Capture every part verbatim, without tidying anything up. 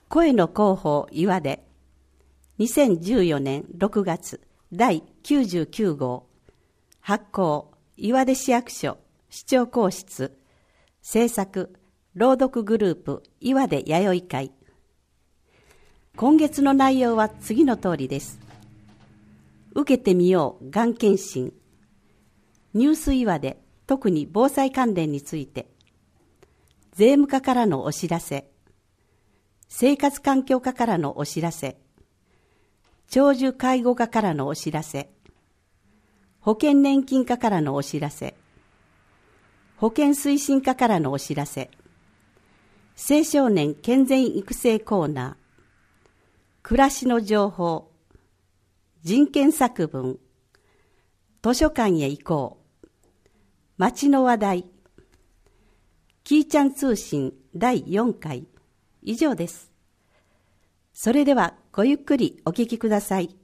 声の広報岩出にせんじゅうよねんろくがつだいきゅうじゅうきゅうごう発行岩出市役所市長公室制作朗読グループ岩出弥生会。今月の内容は次の通りです。受けてみようがん検診、ニュース岩出特に防災関連について、税務課からのお知らせ、生活環境課からのお知らせ、長寿介護課からのお知らせ、保険年金課からのお知らせ、保険推進課からのお知らせ、青少年健全育成コーナー、暮らしの情報、人権作文、図書館へ行こう、街の話題、キーちゃん通信だいよんかい、以上です。それではごゆっくりお聞きください。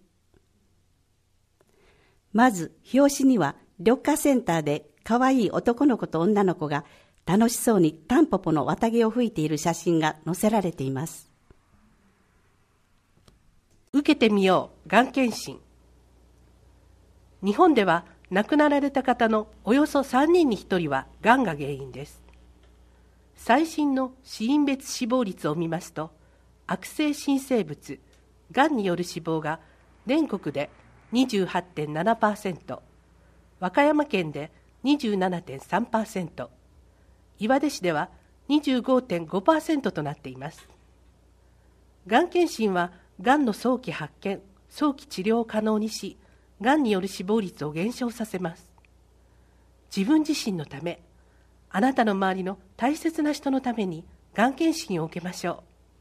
まず表紙には緑化センターでかわいい男の子と女の子が楽しそうにタンポポの綿毛を吹いている写真が載せられています。 受けてみようがん検診。日本では亡くなられた方のおよそさんにんにひとりはがんが原因です。最新の死因別死亡率を見ますと、悪性新生物、がんによる死亡が全国で にじゅうはちてんななパーセント、和歌山県で にじゅうななてんさんパーセント、岩出市では にじゅうごてんごパーセント となっています。がん検診はがんの早期発見、早期治療を可能にし、がんによる死亡率を減少させます。自分自身のため、あなたの周りの大切な人のためにがん検診を受けましょう。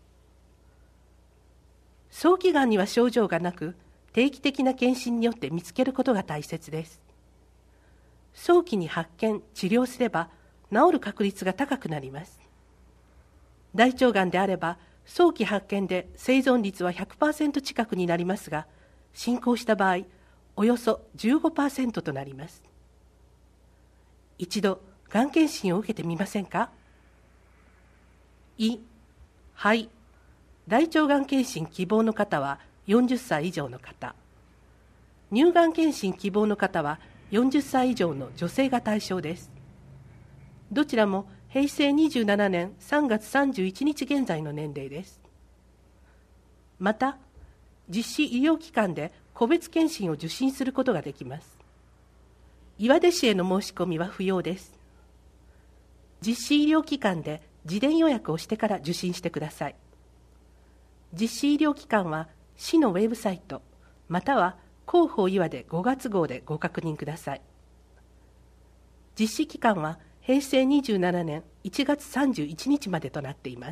早期がんには症状がなく、定期的な検診によって見つけることが大切です。早期に発見、治療すれば治る確率が高くなります。大腸がんであれば、早期発見で生存率は ひゃくパーセント 近くになりますが、進行した場合、およそ じゅうごパーセント となります。一度、がん検診を受けてみませんか？胃、肺、大腸がん検診希望の方はよんじゅっさい以上の方、乳がん検診希望の方はよんじゅっさい以上の女性が対象です。どちらもへいせいにじゅうななねんさんがつさんじゅういちにち現在の年齢です。また、実施医療機関で個別検診を受診することができます。岩出市への申し込みは不要です。実施医療機関で事前予約をしてから受診してください。実施医療機関は市のウェブサイト、または広報岩出ごがつごうでご確認ください。実施期間はへいせいにじゅうななねんいちがつさんじゅういちにちまでとなっています。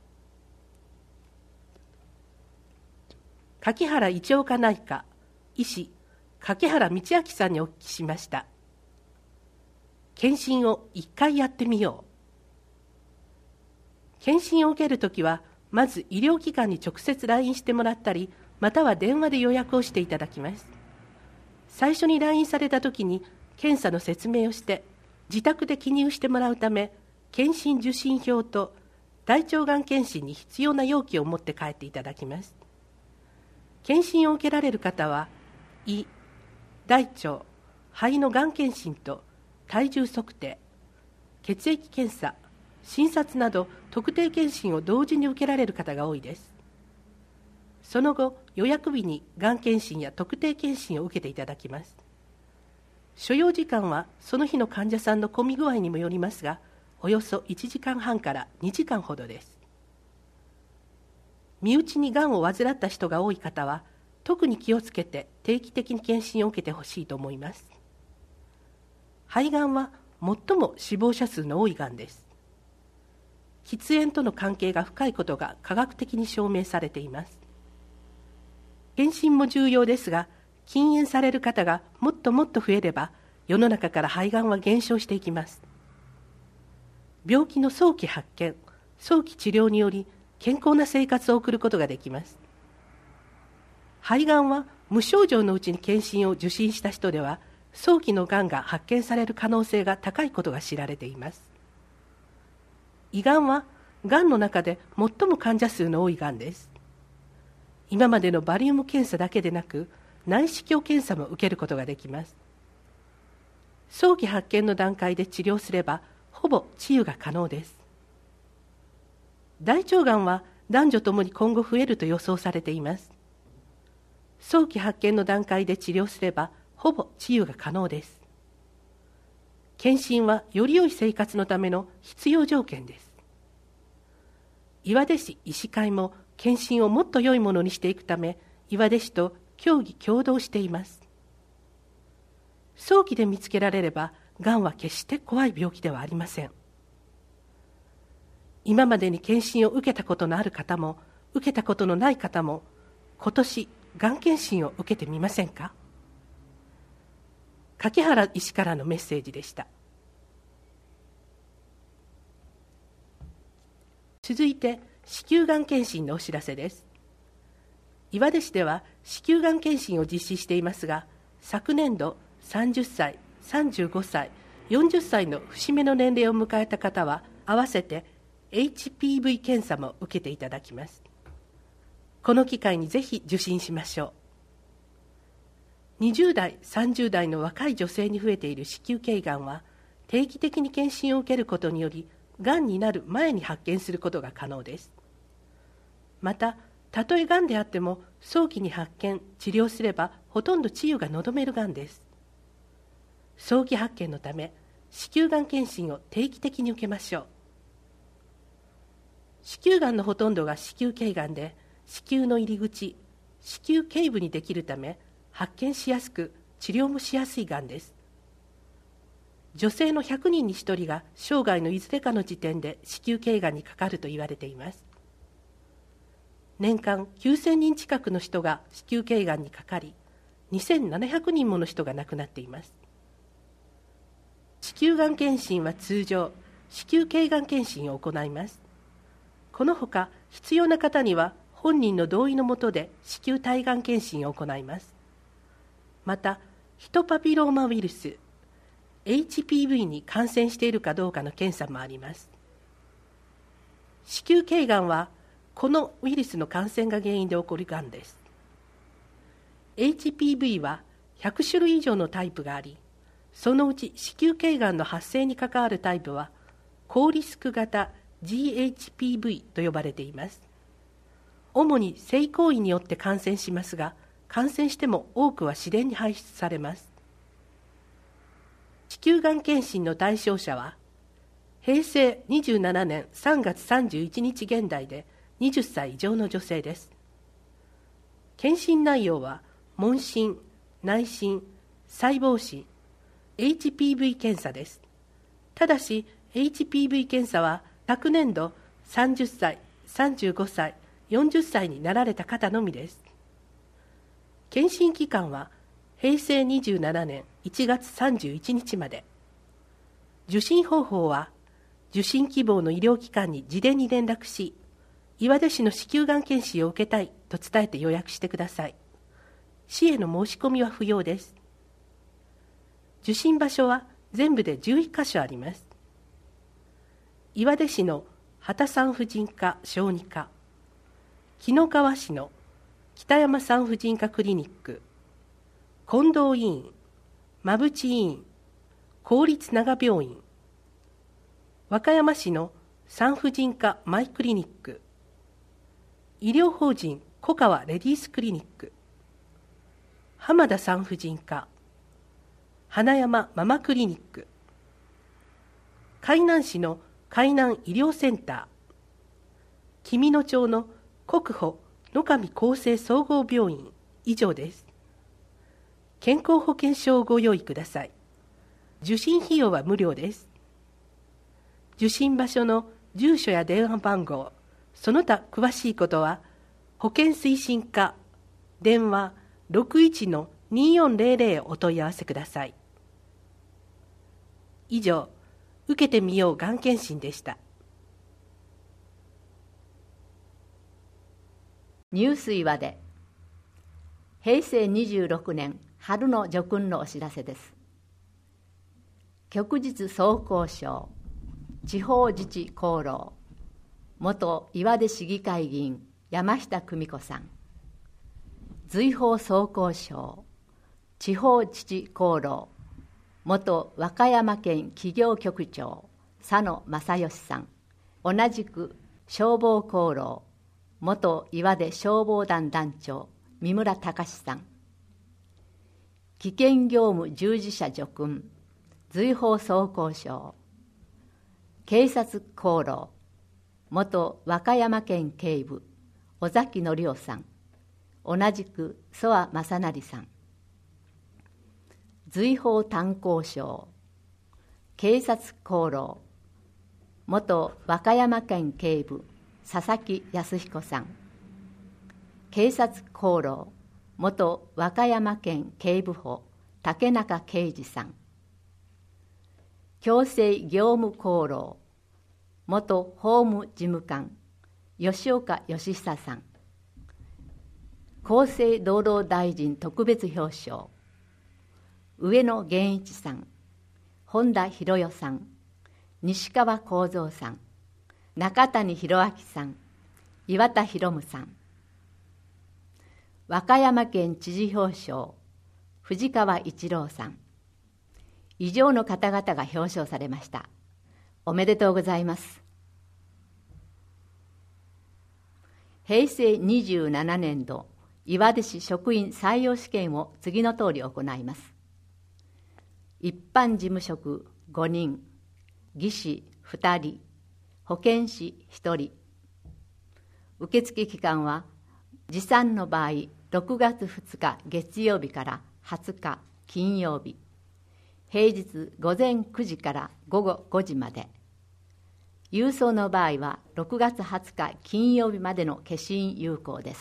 柿原一岡内科医師柿原道明さんにお聞きしました。検診をいっかいやってみよう。検診を受けるときは、まず医療機関に直接 ライン してもらったり、または電話で予約をしていただきます。最初に ライン されたときに検査の説明をして自宅で記入してもらうため、検診受診票と大腸がん検診に必要な容器を持って帰っていただきます。検診を受けられる方は胃、大腸、肺のがん検診と体重測定、血液検査、診察など特定検診を同時に受けられる方が多いです。その後、予約日にがん検診や特定検診を受けていただきます。所要時間はその日の患者さんの混み具合にもよりますが、およそいちじかんはんからにじかんほどです。身内にがんを患った人が多い方は、特に気をつけて定期的に検診を受けてほしいと思います。肺がんは最も死亡者数の多いがんです。喫煙との関係が深いことが科学的に証明されています。検診も重要ですが、禁煙される方がもっともっと増えれば、世の中から肺がんは減少していきます。病気の早期発見、早期治療により健康な生活を送ることができます。肺がんは無症状のうちに検診を受診した人では、早期のがんが発見される可能性が高いことが知られています。胃がんはがんの中で最も患者数の多いがんです。今までのバリウム検査だけでなく、内視鏡検査も受けることができます。早期発見の段階で治療すれば、ほぼ治癒が可能です。大腸がんは男女ともに今後増えると予想されています。早期発見の段階で治療すれば、ほぼ治癒が可能です。検診はより良い生活のための必要条件です。岩出市医師会も検診をもっと良いものにしていくため、岩出市と協議協働しています。早期で見つけられれば、がんは決して怖い病気ではありません。今までに検診を受けたことのある方も、受けたことのない方も、今年、がん検診を受けてみませんか？柿原医師からのメッセージでした。続いて、子宮がん検診のお知らせです。岩出市では子宮がん検診を実施していますが、昨年度さんじゅっさい、さんじゅうごさい、よんじゅっさいの節目の年齢を迎えた方は、合わせて エイチピーブイ 検査も受けていただきます。この機会にぜひ受診しましょう。にじゅうだい、さんじゅうだいの若い女性に増えている子宮頸がんは、定期的に検診を受けることにより、がんになる前に発見することが可能です。また、たとえがんであっても、早期に発見、治療すれば、ほとんど治癒が望めるがんです。早期発見のため、子宮がん検診を定期的に受けましょう。子宮がんのほとんどが子宮頸がんで、子宮の入り口、子宮頸部にできるため、発見しやすく、治療もしやすいがんです。女性のひゃくにんにひとりが生涯のいずれかの時点で子宮頸がんにかかると言われています。年間きゅうせんにん近くの人が子宮頸がんにかかり、にせんななひゃくにんもの人が亡くなっています。子宮がん検診は通常、子宮頸がん検診を行います。このほか、必要な方には本人の同意のもとで子宮体がん検診を行います。また、ヒトパピローマウイルス、エイチピーブイ に感染しているかどうかの検査もあります。子宮頸がんは、このウイルスの感染が原因で起こるがんです。エイチピーブイ はひゃくしゅるい以上のタイプがあり、そのうち子宮頸がんの発生に関わるタイプは、高リスク型 ジーエイチピーブイ と呼ばれています。主に性行為によって感染しますが、感染しても多くは自然に排出されます。子宮がん検診の対象者は、へいせいにじゅうななねんさんがつさんじゅういちにち現在ではたち以上の女性です。検診内容は、問診、内診、細胞診、エイチピーブイ 検査です。ただし、エイチピーブイ 検査は、昨年度さんじゅっさい、さんじゅうごさい、よんじゅっさいになられた方のみです。検診期間は、へいせいにじゅうななねんいちがつさんじゅういちにちまで。受診方法は、受診希望の医療機関に事前に連絡し、岩出市の子宮がん検診を受けたいと伝えて予約してください。市への申し込みは不要です。受診場所は全部でじゅういっかしょあります。岩出市の畑産婦人科小児科、紀の川市の北山産婦人科クリニック、近藤医院、馬淵医院、公立長病院、和歌山市の産婦人科マイクリニック、医療法人小川レディースクリニック、浜田産婦人科、花山ママクリニック、海南市の海南医療センター、紀美野町の国保野上厚生総合病院、以上です。健康保険証をご用意ください。受診費用は無料です。受診場所の住所や電話番号、その他詳しいことは、保険推進課、電話 ろくいちのによんぜろぜろ へお問い合わせください。以上、受けてみようがん検診でした。 ニュース岩で、へいせいにじゅうろくねん春の叙勲のお知らせです。旭日総工賞、地方自治功労、 元岩出市議会議員山下久美子さん、随宝総工省地方自治功労元和歌山県企業局長佐野正義さん、同じく消防功労元岩出消防団団長三村隆さん、危険業務従事者叙勲随宝総工省警察功労元和歌山県警部尾崎則夫さん、同じく曽我正成さん、随宝炭鉱省警察功労元和歌山県警部佐々木康彦さん、警察功労元和歌山県警部補竹中圭司さん、強制業務功労元法務事務官吉岡義久さん、厚生労働大臣特別表彰上野源一さん、本田博代さん、西川幸三さん、中谷博明さん、岩田博夢さん、和歌山県知事表彰藤川一郎さん、以上の方々が表彰されました。おめでとうございます。へいせいにじゅうななねんど岩出市職員採用試験を次の通り行います。一般事務職ごにん、技師ふたり、保健師ひとり。受付期間は持参の場合ろくがつふつか月曜日からはつか金曜日、平日午前くじから午後ごじまで。郵送の場合はろくがつはつか金曜日までの消印有効です。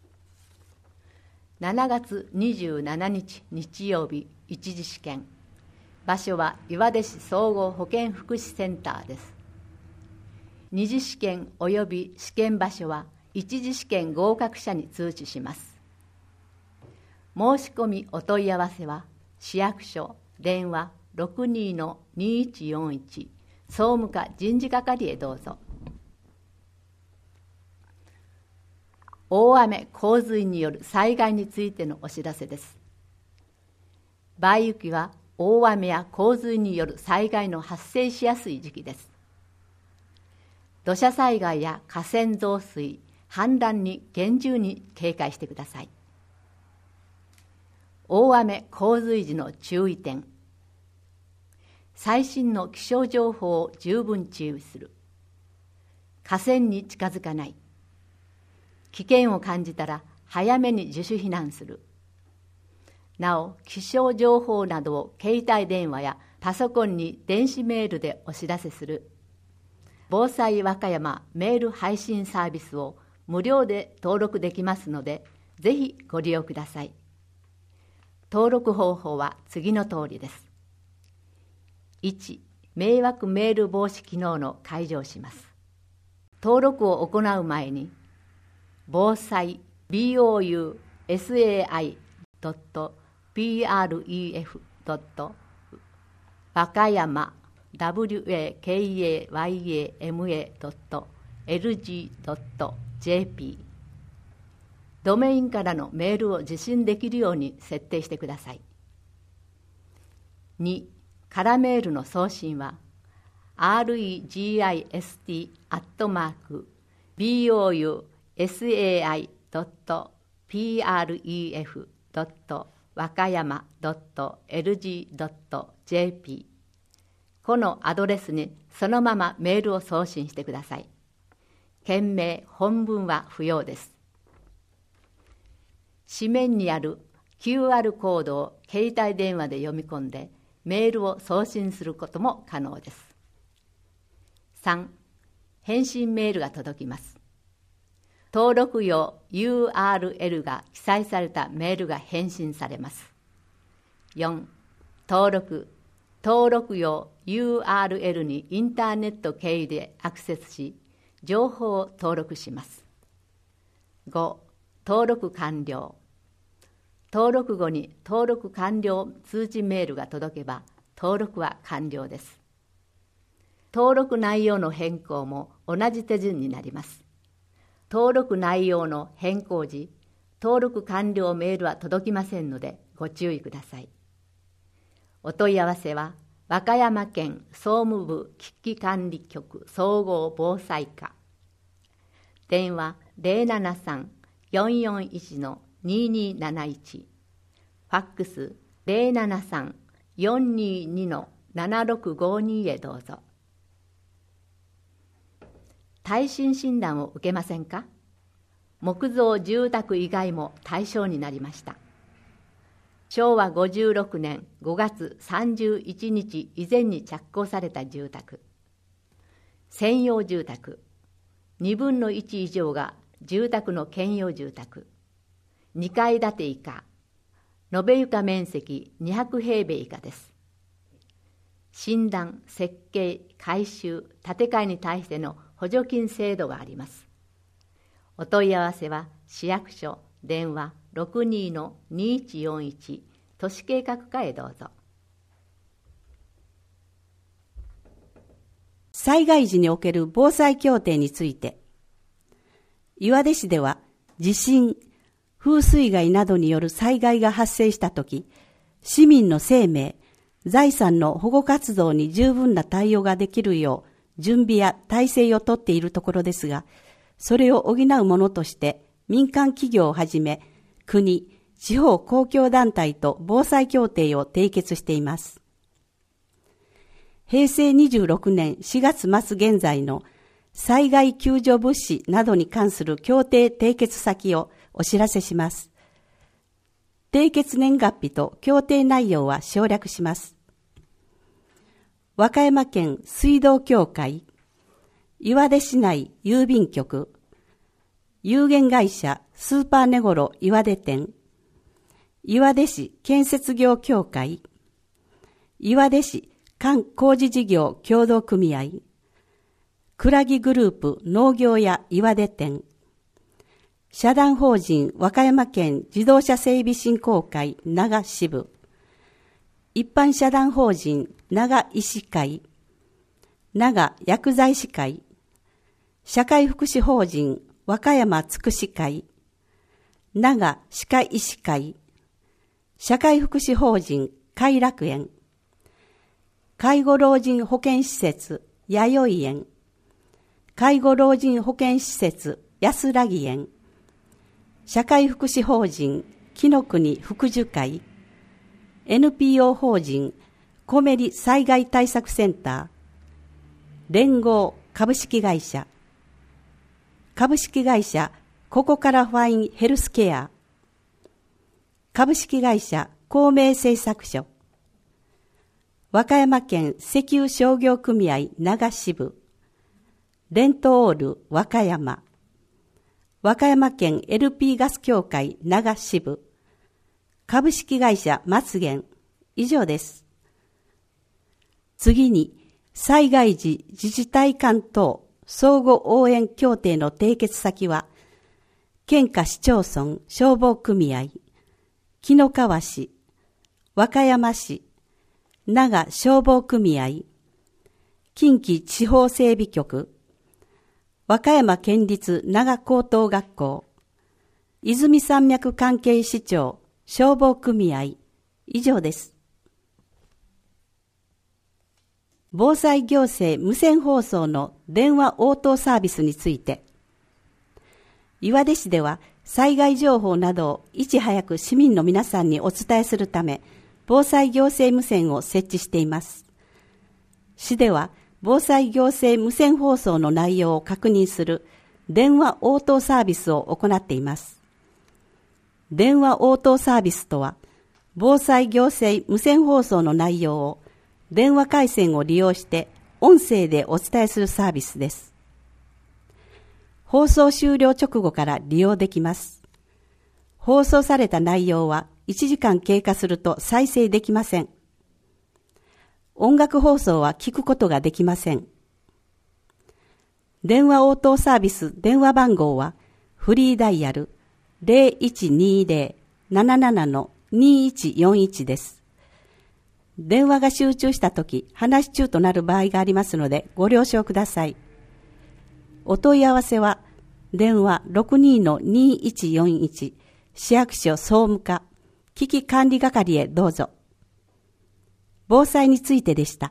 しちがつにじゅうしちにち日曜日一次試験。場所は岩出市総合保健福祉センターです。二次試験及び試験場所は一次試験合格者に通知します。申し込みお問い合わせは市役所電話 ろくにーのにいちよんいち 総務課人事係へどうぞ。大雨洪水による災害についてのお知らせです。梅雨期は大雨や洪水による災害の発生しやすい時期です。土砂災害や河川増水、氾濫に厳重に警戒してください。大雨洪水時の注意点。最新の気象情報を十分注意する。河川に近づかない。危険を感じたら早めに自主避難する。なお、気象情報などを携帯電話やパソコンに電子メールでお知らせする。防災和歌山メール配信サービスを無料で登録できますので、ぜひご利用ください。登録方法は次の通りです。いち. 迷惑メール防止機能の解除をします。登録を行う前に、防災 ボウサイ プレフ 和歌山 ワカヤマ エルジー ドット ジェーピー ドメインからのメールを受信できるように設定してください。に. カラメールの送信は レギスト アットマーク ボウサイ ドット プレフ ドット 和歌山 ドット エルジー ドット ジェーピー このアドレスにそのままメールを送信してください。件名本文は不要です。紙面にある キューアール コードを携帯電話で読み込んでメールを送信することも可能です。さん. 返信メールが届きます。登録用 ユーアールエル が記載されたメールが返信されます。よん. 登録登録用 ユーアールエル にインターネット経由でアクセスし、情報を登録します。ご. 登録完了登録後に登録完了通知メールが届けば登録は完了です。 登録内容の変更も同じ手順になります。登録内容の変更時、登録完了メールは届きませんのでご注意ください。お問い合わせは和歌山県総務部危機管理局総合防災課、電話 ゼロななさん よんよんいち のにになないち、ファックス ゼロななさん よんにに のななろくごに へどうぞ。耐震診断を受けませんか？木造住宅以外も対象になりました。しょうわごじゅうろくねんごがつさんじゅういちにち以前に着工された住宅、専用住宅、にぶんのいち以上が住宅の兼用住宅、にかい建て以下、延べ床面積にひゃくへいべい以下です。診断、設計、改修、建て替えに対しての補助金制度があります。お問い合わせは市役所電話 ろくにのにいちよんいち 都市計画課へどうぞ。 災害時における防災協定について、岩出市では地震、風水害などによる災害が発生したとき、市民の生命、財産の保護活動に十分な対応ができるよう準備や体制をとっているところですが、それを補うものとして民間企業をはじめ国、地方公共団体と防災協定を締結しています。へいせいにじゅうろくねんしがつまつ現在の災害救助物資などに関する協定締結先をお知らせします。締結年月日と協定内容は省略します。和歌山県水道協会、岩出市内郵便局、有限会社スーパーネゴロ岩出店、岩出市建設業協会、岩出市管工事事業協同組合、倉木グループ農業や岩出店、社団法人和歌山県自動車整備振興会長支部、一般社団法人長医師会、長薬剤師会、社会福祉法人和歌山つくし会、長歯科医師会、社会福祉法人偕楽園、介護老人保健施設弥生園、介護老人保健施設安らぎ園、社会福祉法人紀の国福寿会、エヌピーオー 法人コメリ災害対策センター、連合株式会社、株式会社ここからファインヘルスケア、株式会社公明製作所、和歌山県石油商業組合長支部、レントオール和歌山、和歌山県 エルピー ガス協会長支部、株式会社松源、以上です。次に、災害時自治体間等相互応援協定の締結先は、県下市町村消防組合、紀の川市、和歌山市、長消防組合、近畿地方整備局、和歌山県立長高等学校、泉山脈関係市長消防組合、以上です。防災行政無線放送の電話応答サービスについて、岩出市では災害情報などをいち早く市民の皆さんにお伝えするため、防災行政無線を設置しています。市では防災行政無線放送の内容を確認する電話応答サービスを行っています。電話応答サービスとは、防災行政無線放送の内容を電話回線を利用して音声でお伝えするサービスです。放送終了直後から利用できます。放送された内容はいちじかん経過すると再生できません。音楽放送は聞くことができません。電話応答サービス電話番号はフリーダイヤル ゼロいちにゼロ なななな にいちよんいち です。 電話が集中したとき、話し中となる場合がありますので、ご了承ください。お問い合わせは、電話 ろくにーのにいちよんいち、市役所総務課、危機管理係へどうぞ。防災についてでした。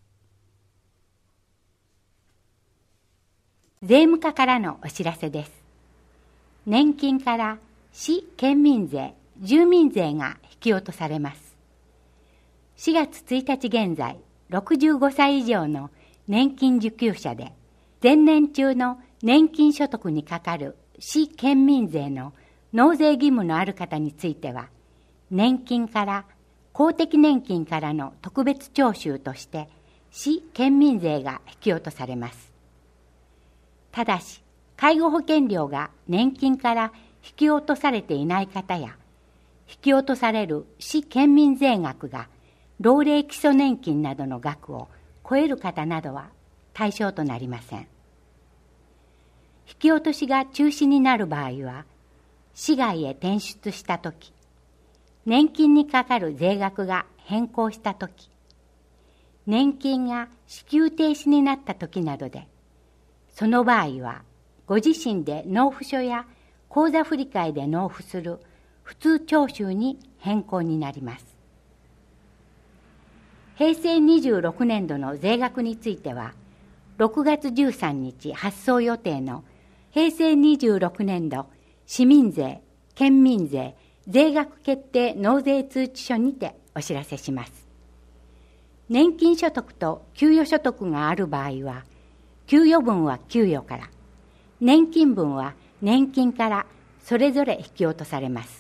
税務課からのお知らせです。年金から市県民税、住民税が引き落とされます。しがつついたち現在、ろくじゅうごさい以上の年金受給者で、前年中の年金所得にかかる市県民税の納税義務のある方については、年金から公的年金からの特別徴収として市県民税が引き落とされます。ただし、介護保険料が年金から引き落とされていない方や、引き落とされる市県民税額が老齢基礎年金などの額を超える方などは対象となりません。引き落としが中止になる場合は、市外へ転出したとき、年金にかかる税額が変更したとき、年金が支給停止になったときなどで、その場合は、ご自身で納付書や口座振替で納付する普通徴収に変更になります。へいせいにじゅうろくねんどの税額については、ろくがつじゅうさんにち発送予定のへいせいにじゅうろくねんど市民税、県民税、税額決定納税通知書にてお知らせします。年金所得と給与所得がある場合は、給与分は給与から、年金分は年金からそれぞれ引き落とされます。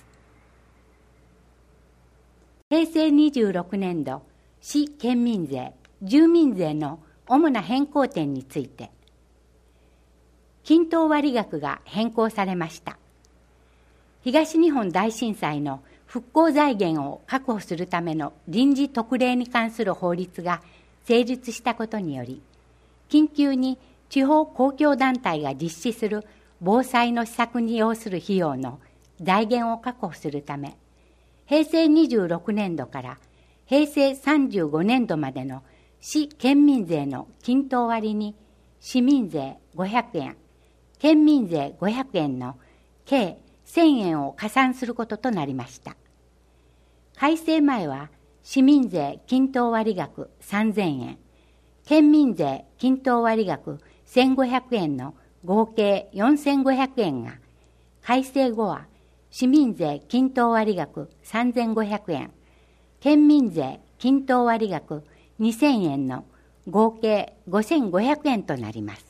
へいせいにじゅうろくねんど市県民税、住民税の主な変更点について、均等割額が変更されました。東日本大震災の復興財源を確保するための臨時特例に関する法律が成立したことにより、緊急に地方公共団体が実施する防災の施策に要する費用の財源を確保するため、へいせいにじゅうろくねんどからへいせいさんじゅうごねんどまでの市県民税の均等割に市民税ごひゃくえん、県民税ごひゃくえんの計せんえんを加算することとなりました。改正前は市民税均等割額さんぜんえん、県民税均等割額せんごひゃくえんの合計よんせんごひゃくえんが、改正後は市民税均等割額さんぜんごひゃくえん、県民税均等割額にせんえんの合計ごせんごひゃくえんとなります。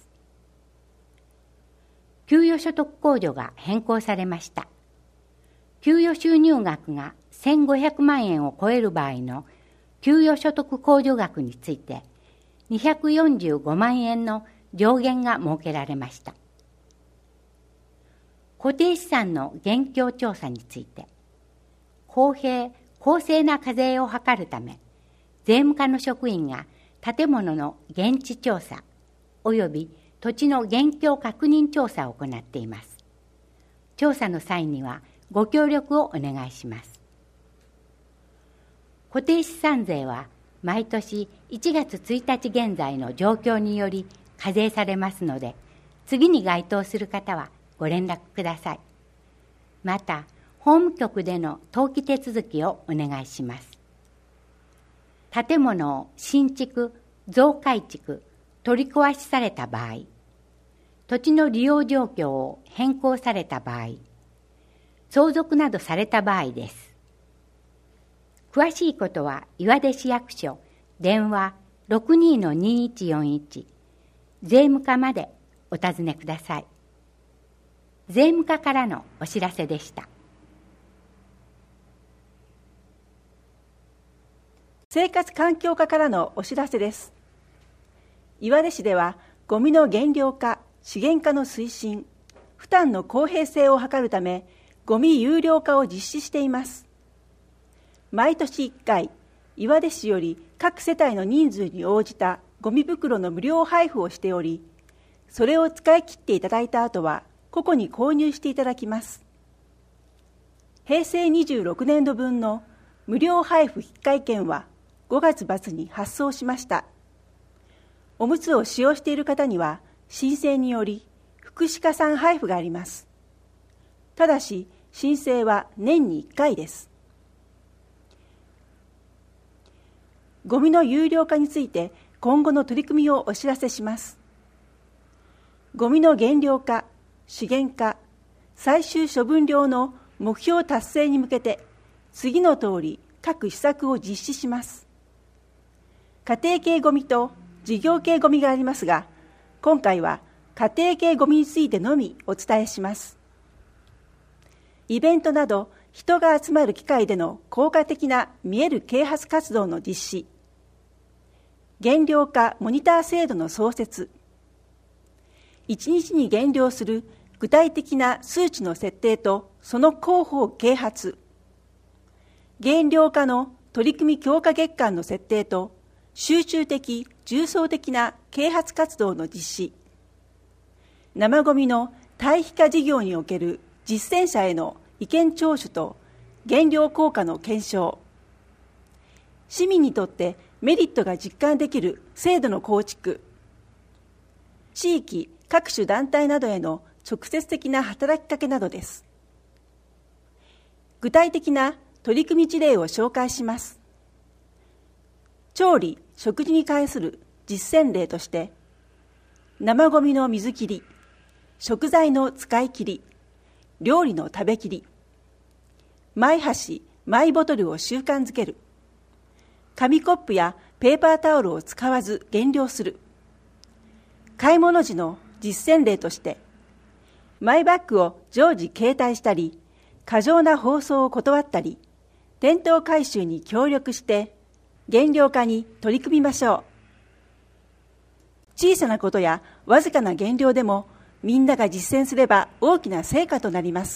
給与所得控除が変更されました。給与収入額がせんごひゃくまんえんを超える場合の給与所得控除額について、にひゃくよんじゅうごまんえんの上限が設けられました。固定資産の現況調査について、公平・公正な課税を図るため、税務課の職員が建物の現地調査及び土地の現況確認調査を行っています。調査の際にはご協力をお願いします。固定資産税は毎年いちがつついたち現在の状況により課税されますので、次に該当する方はご連絡ください。また、法務局での登記手続きをお願いします。建物を新築、増改築、取り壊しされた場合、土地の利用状況を変更された場合、相続などされた場合です。詳しいことは岩出市役所電話 ろくにーのにいちよんいち 税務課までお尋ねください。税務課からのお知らせでした。 生活環境課からのお知らせです。岩出市ではゴミの減量化、資源化の推進、負担の公平性を図るため、ゴミ有料化を実施しています。毎年いっかい、岩出市より各世帯の人数に応じたゴミ袋の無料配布をしており、それを使い切っていただいた後は、個々に購入していただきます。へいせいにじゅうろくねんどぶんの無料配布引換券は、 ごがつ末に発送しました。おむつを使用している方には申請により福祉加算配布があります。ただし申請は年にいっかいです。ゴミの有料化について今後の取り組みをお知らせします。ゴミの減量化、資源化、最終処分量の目標達成に向けて次の通り各施策を実施します。家庭系ゴミと事業系ゴミがありますが、今回は家庭系ゴミについてのみお伝えします。イベントなど人が集まる機会での効果的な見える啓発活動の実施、減量化モニター制度の創設、いちにちに減量する具体的な数値の設定とその広報啓発、減量化の取り組み強化月間の設定と集中的・重層的な啓発活動の実施、生ゴミの堆肥化事業における実践者への意見聴取と減量効果の検証、市民にとってメリットが実感できる制度の構築、地域各種団体などへの直接的な働きかけなどです。具体的な取り組み事例を紹介します。調理・食事に関する実践例として、生ゴミの水切り、食材の使い切り、料理の食べきり、マイ箸・マイボトルを習慣づける、紙コップやペーパータオルを使わず減量する、買い物時の実践例として、マイバッグを常時携帯したり、過剰な包装を断ったり、店頭回収に協力して減量化に取り組みましょう。小さなことやわずかな減量でもみんなが実践すれば大きな成果となります。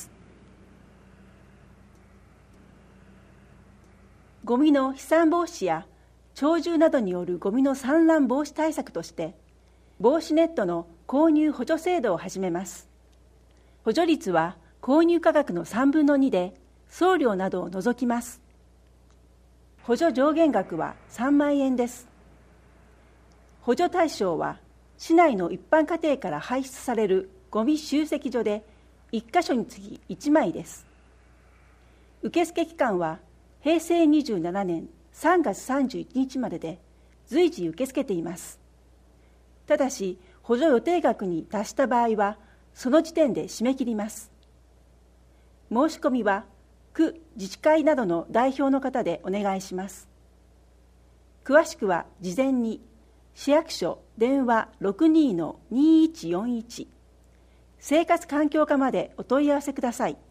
ゴミの飛散防止や鳥獣などによるゴミの散乱防止対策として、防止ネットの購入補助制度を始めます。補助率は購入価格のさんぶんのにで、送料などを除きます。補助上限額はさんまんえんです。補助対象は市内の一般家庭から排出されるゴミ集積所でいっかしょにつきいちまいです。受付期間はへいせいにじゅうななねんさんがつさんじゅういちにちまでで随時受け付けています。ただし補助予定額に達した場合はその時点で締め切ります。申し込みは区自治会などの代表の方でお願いします。詳しくは事前に市役所電話 ろくにーのにーいちよんいち 生活環境課までお問い合わせください。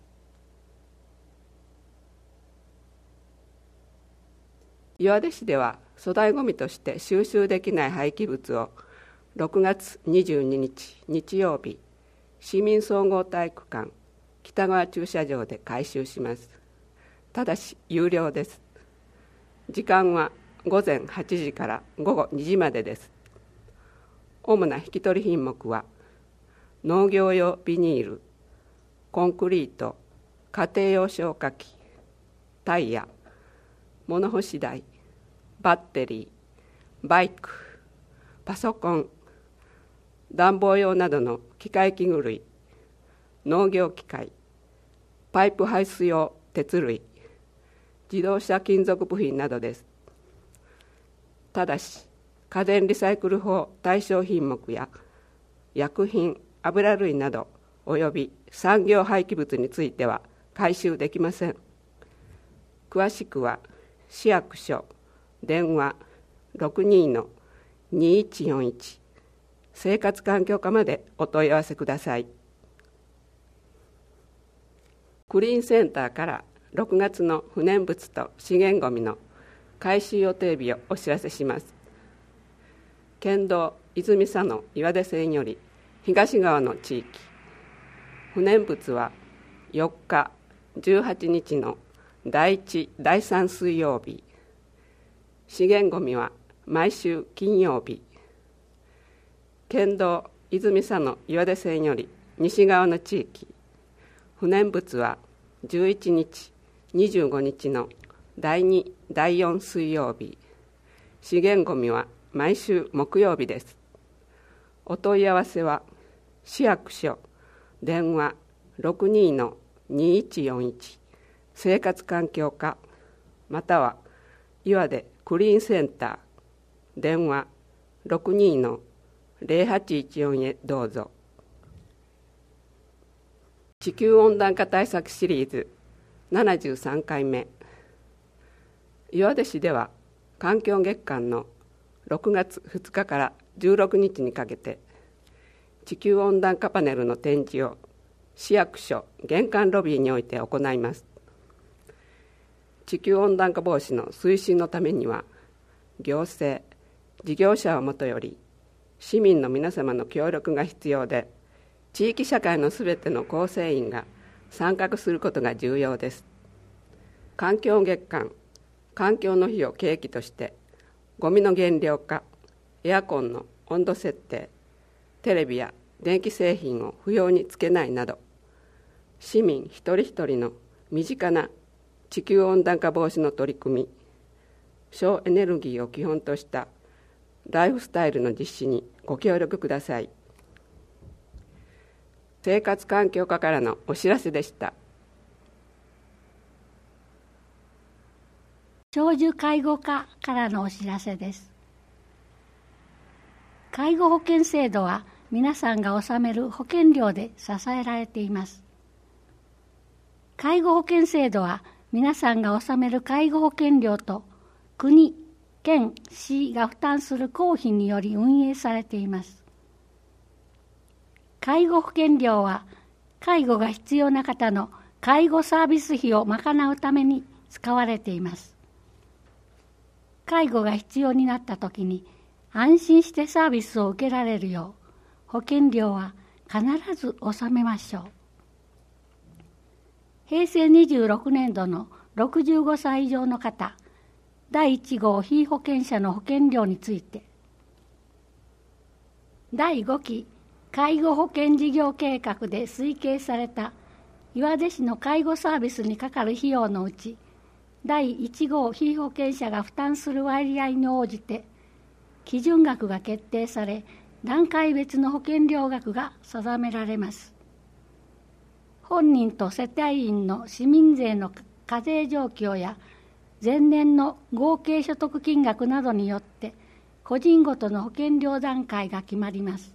岩出市では粗大ごみとして収集できない廃棄物をろくがつにじゅうににち日曜日、市民総合体育館北側駐車場で回収します。ただし有料です。時間はごぜんはちじからごごにじまでです。主な引き取り品目は農業用ビニール、コンクリート、家庭用消火器、タイヤ、物干し台、バッテリー、バイク、パソコン、暖房用などの機械器具類、農業機械、パイプ排水用鉄類、自動車金属部品などです。ただし、家電リサイクル法対象品目や薬品、油類などおよび産業廃棄物については回収できません。詳しくは市役所電話 ろくにーのにーいちよんいち 生活環境課までお問い合わせください。クリーンセンターからろくがつの不燃物と資源ごみの回収予定日をお知らせします。県道泉佐野岩出線より東側の地域、不燃物はよっかじゅうはちにちのだいいちだいさん水曜日、資源ごみは毎週金曜日、県道泉佐野岩出線より西側の地域、不燃物はじゅういちにちにじゅうごにちのだいにだいよん水曜日、 資源ごみは毎週木曜日です。お問い合わせは市役所電話 ろくにーのにいちよんいち 生活環境課または岩出クリーンセンター電話 ろくにーのぜろはちいちよん へどうぞ。地球温暖化対策シリーズななじゅうさんかいめ、岩出市では環境月間のろくがつふつかからじゅうろくにちにかけて地球温暖化パネルの展示を市役所玄関ロビーにおいて行います。地球温暖化防止の推進のためには行政、事業者をもとより市民の皆様の協力が必要で、地域社会のすべての構成員が参画することが重要です。環境月間、環境の日を契機として、ゴミの減量化、エアコンの温度設定、テレビや電気製品を不要につけないなど、市民一人一人の身近な地球温暖化防止の取り組み、省エネルギーを基本としたライフスタイルの実施にご協力ください。生活環境課からのお知らせでした。 長寿介護課からのお知らせです。介護保険制度は皆さんが納める保険料で支えられています。介護保険制度は皆さんが納める介護保険料と国、県、市が負担する公費により運営されています。介護保険料は介護が必要な方の介護サービス費を賄うために使われています。介護が必要になったときに安心してサービスを受けられるよう保険料は必ず納めましょう。へいせいにじゅうろくねんどのろくじゅうごさい以上の方、だいいちごう被保険者の保険料について、だいごき介護保険事業計画で推計された岩出市の介護サービスにかかる費用のうち、だいいちごう被保険者が負担する割合に応じて基準額が決定され、段階別の保険料額が定められます。本人と世帯員の市民税の課税状況や前年の合計所得金額などによって個人ごとの保険料段階が決まります。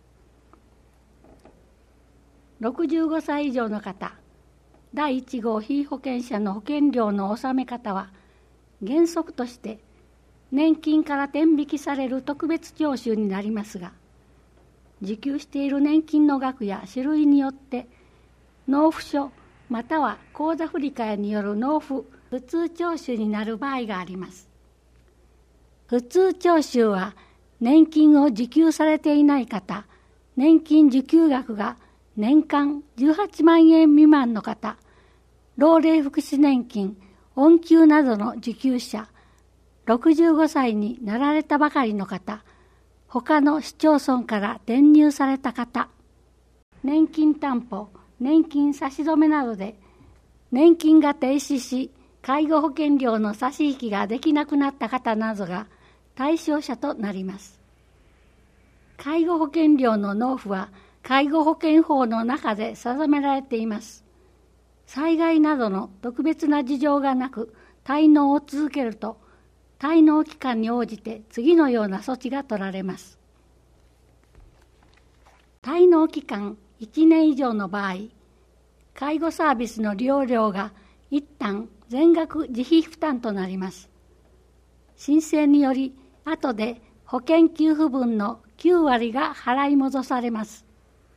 ろくじゅうごさい以上の方、だいいちごう被保険者の保険料の納め方は、原則として年金から天引きされる特別徴収になりますが、受給している年金の額や種類によって、納付書または口座振替による納付普通徴収になる場合があります。普通徴収は、年金を受給されていない方、年金受給額が年間じゅうはちまんえん未満の方、老齢福祉年金、恩給などの受給者、ろくじゅうごさいになられたばかりの方、他の市町村から転入された方、年金担保、年金差し止めなどで年金が停止し、介護保険料の差し引きができなくなった方などが対象者となります。介護保険料の納付は介護保険法の中で定められています。災害などの特別な事情がなく滞納を続けると、滞納期間に応じて次のような措置が取られます。滞納期間いちねん以上の場合、介護サービスの利用料が一旦全額自費負担となります。申請により後で保険給付分のきゅうわりが払い戻されます。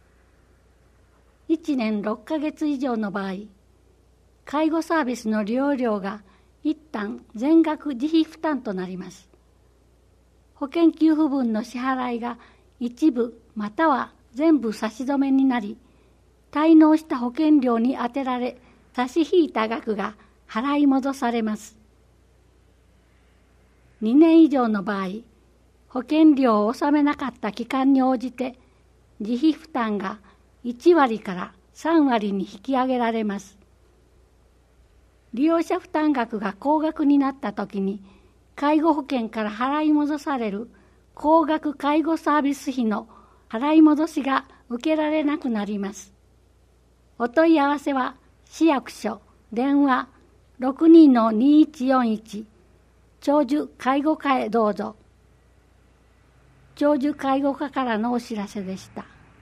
いちねんろっかげつ以上の場合、介護サービスの利用料が一旦全額自費負担となります。保険給付分の支払いが一部または全部差し止めになり、滞納した保険料に充てられ、差し引いた額が払い戻されます。にねん以上の場合、保険料を納めなかった期間に応じて、自費負担がいちわりからさんわりに引き上げられます。利用者負担額が高額になったときに、 介護保険から払い戻される高額介護サービス費の払い戻しが受けられなくなります。お問い合わせは市役所電話 ろくにのにいちよんいち 長寿介護課へどうぞ。長寿介護課からのお知らせでした。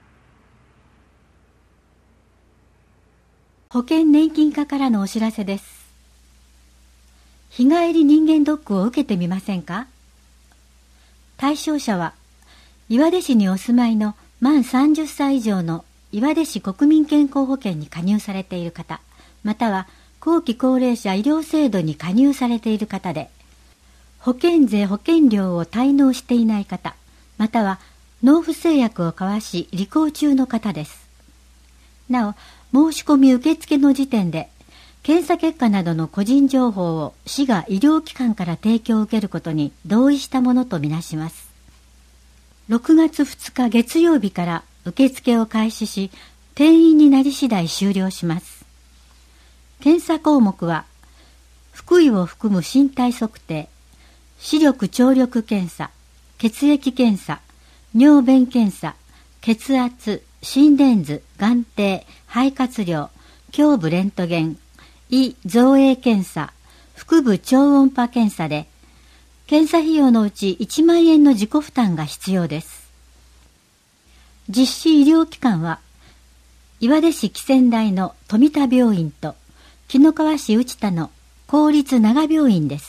保険年金課からのお知らせです。日帰り人間ドックを受けてみませんか？対象者は岩出市にお住まいの満さんじゅっさい以上の岩出市国民健康保険に加入されている方、または後期高齢者医療制度に加入されている方で、保険税保険料を滞納していない方、または納付制約を交わし履行中の方です。なお、申し込み受付の時点で検査結果などの個人情報を市が医療機関から提供を受けることに同意したものとみなします。ろくがつふつか月曜日から受付を開始し、定員になり次第終了します。検査項目は、腹囲を含む身体測定、視力聴力検査、血液検査、尿便検査、血圧、心電図、眼底、肺活量、胸部レントゲン、胃造影検査、腹部超音波検査で、検査費用のうちいちまんえんの自己負担が必要です。実施医療機関は、岩出市喜泉台の富田病院と紀の川市内田の公立長病院です。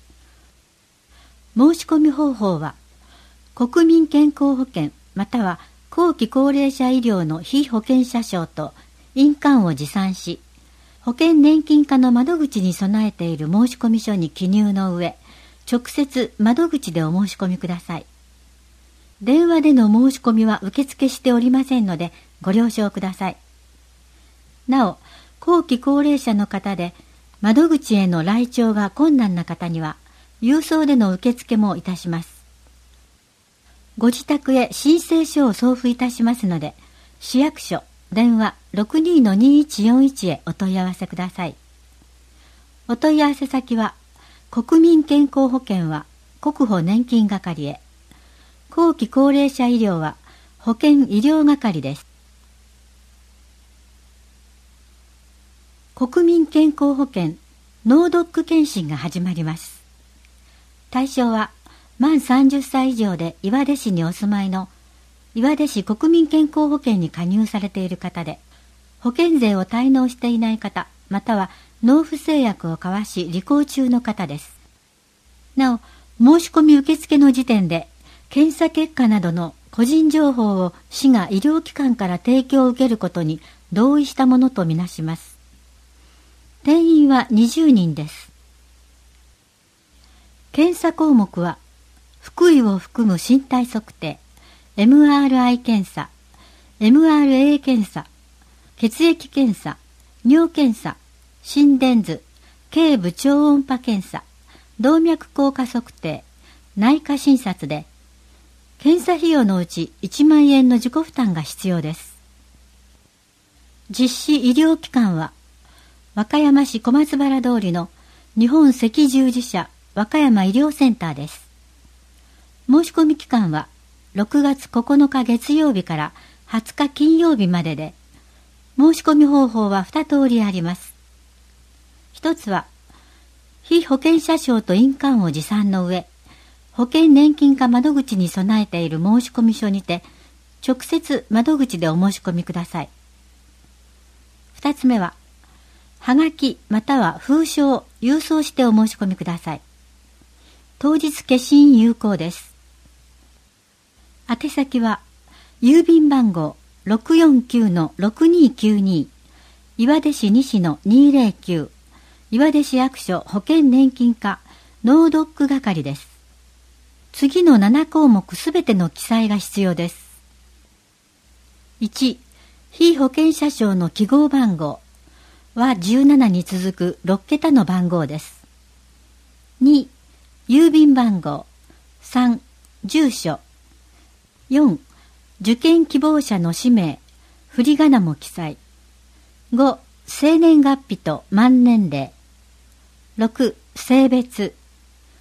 申し込み方法は、国民健康保険または後期高齢者医療の被保険者証と印鑑を持参し、保険年金課の窓口に備えている申込書に記入の上、直接窓口でお申し込みください。電話での申し込みは受付しておりませんのでご了承ください。なお、後期高齢者の方で窓口への来庁が困難な方には郵送での受付もいたします。ご自宅へ申請書を送付いたしますので、市役所電話 ろくにのにいちよんいち へお問い合わせください。お問い合わせ先は国民健康保険は国保年金係へ、後期高齢者医療は保険医療係です。国民健康保険脳ドック検診が始まります。対象は満さんじゅっさい以上で岩出市にお住まいの岩出市国民健康保険に加入されている方で、保険税を滞納していない方、または納付制約を交わし履行中の方です。なお、申し込み受付の時点で検査結果などの個人情報を市が医療機関から提供を受けることに同意したものとみなします。定員はにじゅうにんです。検査項目は、腹囲を含む身体測定、エムアールアイ 検査、エムアールエー 検査、血液検査、尿検査、心電図、頸部超音波検査、動脈硬化測定、内科診察で、検査費用のうちいちまんえんの自己負担が必要です。実施医療機関は、和歌山市小松原通りの日本赤十字社和歌山医療センターです。申し込み期間はろくがつここのか月曜日からはつか金曜日までで、申し込み方法はに通りあります。一つは、被保険者証と印鑑を持参の上、保険年金課窓口に備えている申込書にて、直接窓口でお申し込みください。二つ目は、はがきまたは封書を郵送してお申し込みください。当日消印有効です。宛先は、郵便番号 ろくよんきゅうのろくにきゅうに 岩出市西のにぜろきゅう、岩出市役所保険年金課ノードック係です。次のなな項目すべての記載が必要です。いち、被保険者証の記号番号はじゅうななに続くろっけたの番号です。に、郵便番号。さん、住所。よん、受験希望者の氏名、振り仮名も記載。ご、生年月日と満年齢。ろく、性別。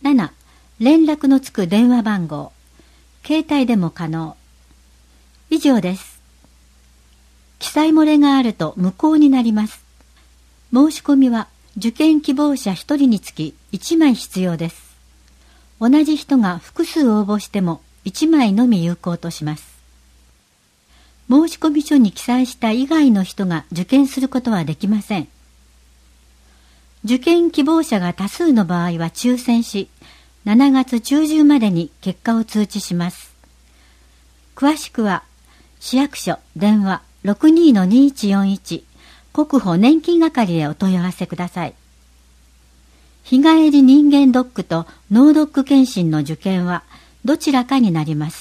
なな、連絡のつく電話番号。携帯でも可能。以上です。記載漏れがあると無効になります。申し込みは受験希望者ひとりにつきいちまい必要です。同じ人が複数応募してもいちまいのみ有効とします。申し込み書に記載した以外の人が受験することはできません。受験希望者が多数の場合は抽選し、しちがつ中旬までに結果を通知します。詳しくは、市役所電話 ろくにーのにいちよんいち 国保年金係へお問い合わせください。日帰り人間ドックと脳ドック検診の受験はどちらかになります。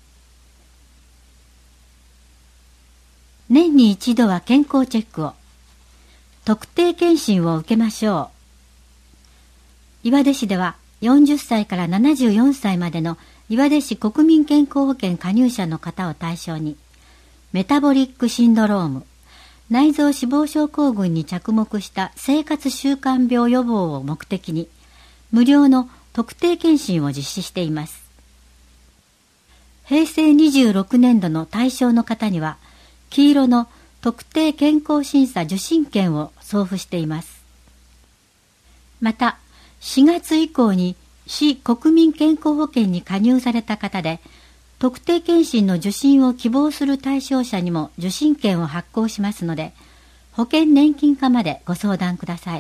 年に一度は健康チェックを。特定健診を受けましょう。岩出市ではよんじゅっさいからななじゅうよんさいまでの岩出市国民健康保険加入者の方を対象に、メタボリックシンドローム、内臓脂肪症候群に着目した生活習慣病予防を目的に、無料の特定健診を実施しています。へいせいにじゅうろくねんどの対象の方には、黄色の特定健康審査受診券を送付しています。また、しがつ以降に市国民健康保険に加入された方で、特定健診の受診を希望する対象者にも受診券を発行しますので、保険年金課までご相談ください。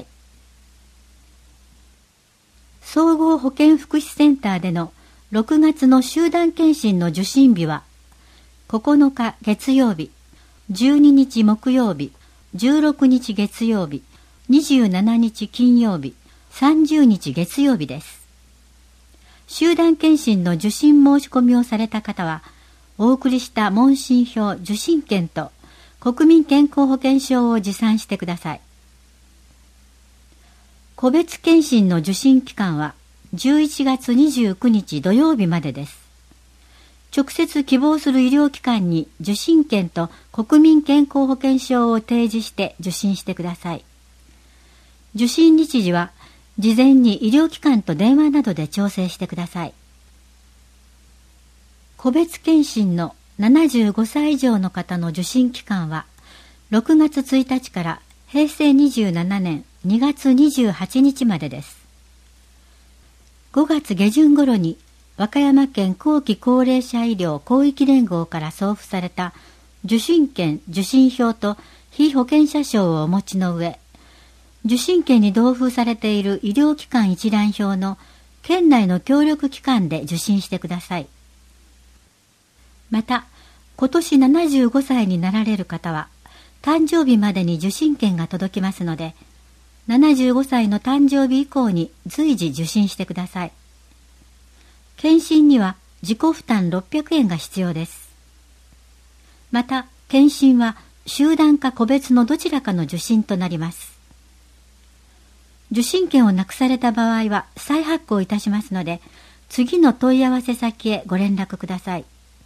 総合保健福祉センターでのろくがつの集団健診の受診日は、ここのか月曜日、じゅうににち木曜日、じゅうろくにち月曜日、にじゅうしちにち金曜日、さんじゅうにち月曜日です。集団健診の受診申し込みをされた方は、お送りした問診票受診券と国民健康保険証を持参してください。個別健診の受診期間はじゅういちがつにじゅうくにち土曜日までです。直接希望する医療機関に受診券と国民健康保険証を提示して受診してください。受診日時は事前に医療機関と電話などで調整してください。個別健診のななじゅうごさい以上の方の受診期間はろくがつついたちからへいせいにじゅうななねんにがつにじゅうはちにちまでです。ごがつげじゅん頃に和歌山県後期高齢者医療広域連合から送付された受診券受診票と被保険者証をお持ちの上、受診券に同封されている医療機関一覧表の県内の協力機関で受診してください。また、今年ななじゅうごさいになられる方は、誕生日までに受診券が届きますので、ななじゅうごさいの誕生日以降に随時受診してください。検診には自己負担ろっぴゃくえんが必要です。また、検診は集団か個別のどちらかの受診となります。受診券をなくされた場合は再発行いたしますので、次の問い合わせ先へご連絡ください。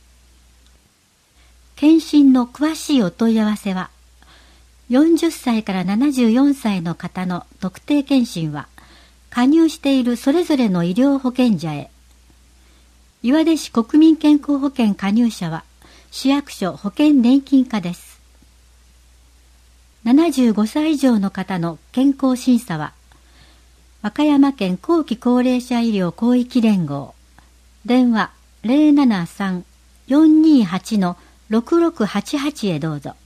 検診の詳しいお問い合わせは、よんじゅっさいからななじゅうよんさいの方の特定健診は、加入しているそれぞれの医療保険者へ。岩出市国民健康保険加入者は、市役所保険年金課です。ななじゅうごさい以上の方の健康審査は、和歌山県後期高齢者医療広域連合、電話 ゼロななさん よんにはち ろくろくはちはち へどうぞ。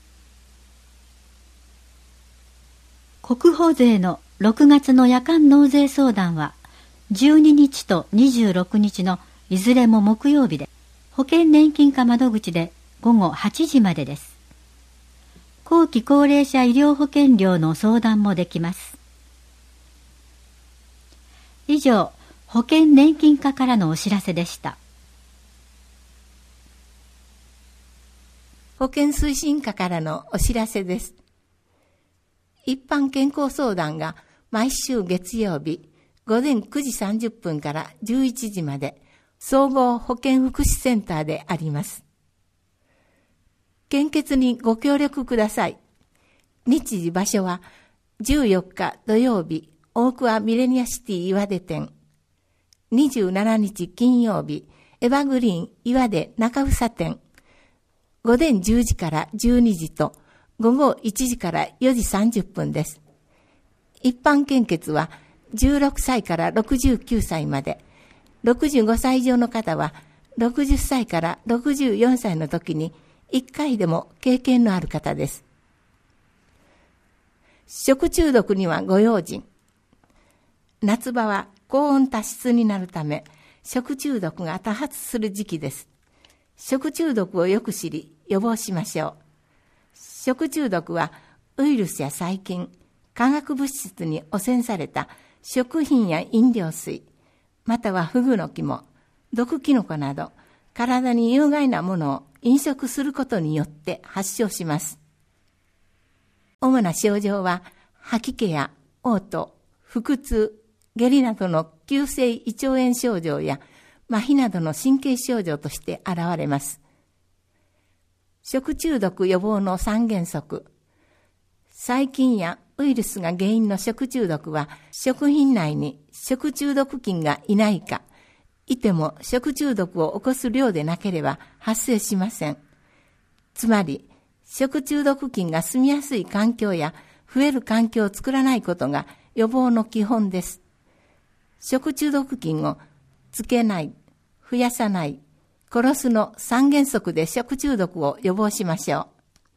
国保税のろくがつの夜間納税相談は、じゅうににちとにじゅうろくにちのいずれも木曜日で、保険年金課窓口でごごはちじまでです。後期高齢者医療保険料の相談もできます。以上、保険年金課からのお知らせでした。 保険推進課からのお知らせです。一般健康相談が毎週月曜日午前くじさんじゅっぷんからじゅういちじまで総合保健福祉センターであります。献血にご協力ください。日時場所はじゅうよっか土曜日大桑ミレニアシティ岩出店。 にじゅうしちにち金曜日、エバグリーン岩出中房店、午前じゅうじからじゅうにじと午後いちじからよじさんじゅっぷんです。一般献血はじゅうろくさいからろくじゅうきゅうさいまで、ろくじゅうごさい以上の方はろくじゅっさいからろくじゅうよんさいの時にいっかいでも経験のある方です。食中毒にはご用心。夏場は高温多湿になるため、食中毒が多発する時期です。食中毒をよく知り、予防しましょう。食中毒はウイルスや細菌、化学物質に汚染された食品や飲料水、またはフグの肝、毒キノコなど、体に有害なものを飲食することによって発症します。主な症状は、吐き気や嘔吐、腹痛、下痢などの急性胃腸炎症状や麻痺などの神経症状として現れます。食中毒予防の三原則。細菌やウイルスが原因の食中毒は、食品内に食中毒菌がいないか、いても食中毒を起こす量でなければ発生しません。つまり、食中毒菌が住みやすい環境や増える環境を作らないことが予防の基本です。食中毒菌をつけない、増やさない、殺すの三原則で食中毒を予防しましょう。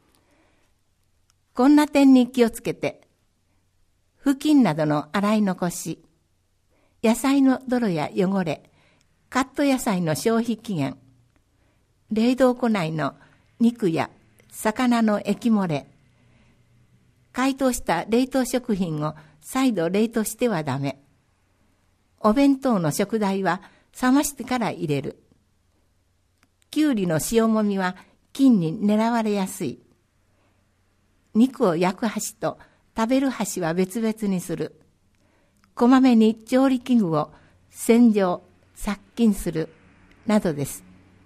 こんな点に気をつけて、布巾などの洗い残し、野菜の泥や汚れ、カット野菜の消費期限、冷凍庫内の肉や魚の液漏れ、解凍した冷凍食品を再度冷凍してはダメ、お弁当の食材は冷ましてから入れる、きゅうりの塩もみは菌に狙われやすい、肉を焼く箸と食べる箸は別々にする、こまめに調理器具を洗浄、殺菌する、などです。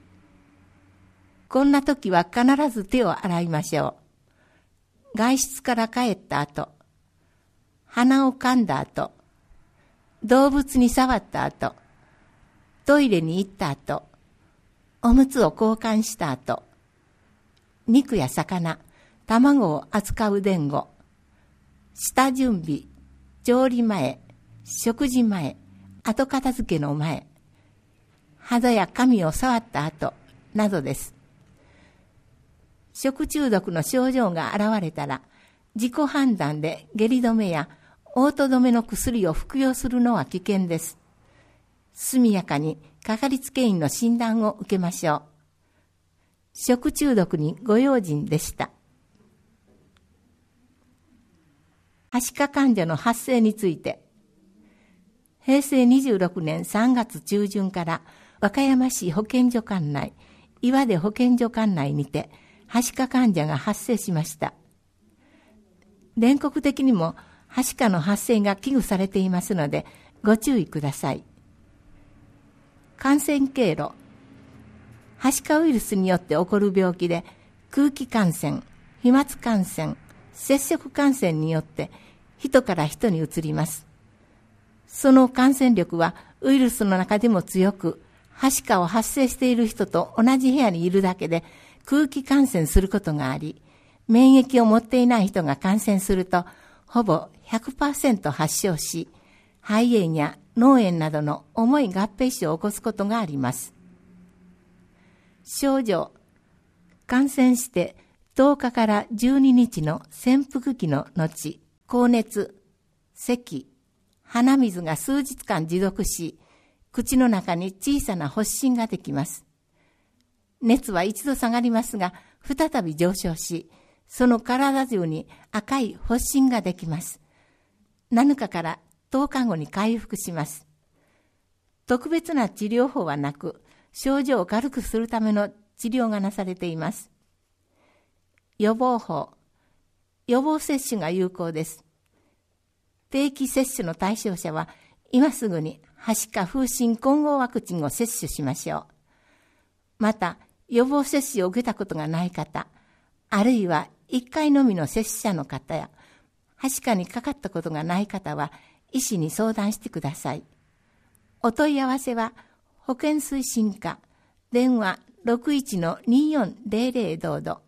こんな時は必ず手を洗いましょう。外出から帰った後、鼻を噛んだ後、動物に触った後、トイレに行った後、おむつを交換した後、肉や魚、卵を扱う前後、下準備、調理前、食事前、後片付けの前、肌や髪を触った後、などです。食中毒の症状が現れたら、自己判断で下痢止めや嘔吐止めの薬を服用するのは危険です。速やかにかかりつけ医の診断を受けましょう。食中毒にご用心でした。はしか患者の発生について、へいせいにじゅうろくねんさんがつちゅうじゅんから和歌山市保健所管内、岩出保健所管内にて、はしか患者が発生しました。全国的にもはしかの発生が危惧されていますので、ご注意ください。感染経路。はしかウイルスによって起こる病気で、空気感染、飛沫感染、接触感染によって人から人に移ります。その感染力はウイルスの中でも強く、はしかを発生している人と同じ部屋にいるだけで空気感染することがあり、免疫を持っていない人が感染すると、ほぼ ひゃくパーセント 発症し、肺炎や脳炎などの重い合併症を起こすことがあります。症状。感染してとおかからじゅうににちの潜伏期の後、高熱、咳、鼻水が数日間持続し、口の中に小さな発疹ができます。熱は一度下がりますが、再び上昇し、その体中に赤い発疹ができます。なのかからとおかごに回復します。特別な治療法はなく、症状を軽くするための治療がなされています。予防法。予防接種が有効です。定期接種の対象者は、今すぐにはしか風疹混合ワクチンを接種しましょう。また、予防接種を受けたことがない方、あるいはいっかいのみの接種者の方や、はしかにかかったことがない方は、医師に相談してください。 お問い合わせは保健推進課電話 ろくいちのにーよんぜろぜろ どうぞ。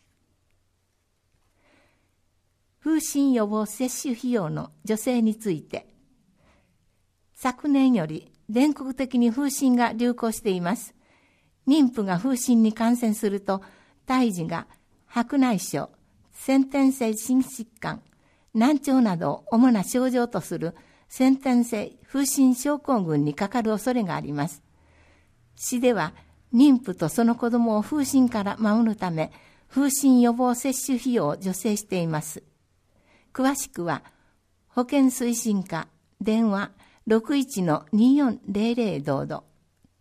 風疹予防接種費用の助成について、昨年より全国的に風疹が流行しています。妊婦が風疹に感染すると、胎児が白内障、先天性心疾患、難聴などを主な症状とする先天性風疹症候群にかかる恐れがあります。市では妊婦とその子供を風疹から守るため、風疹予防接種費用を助成しています。詳しくは保健推進課電話 ろくいちのにーよんぜろぜろ どうぞ。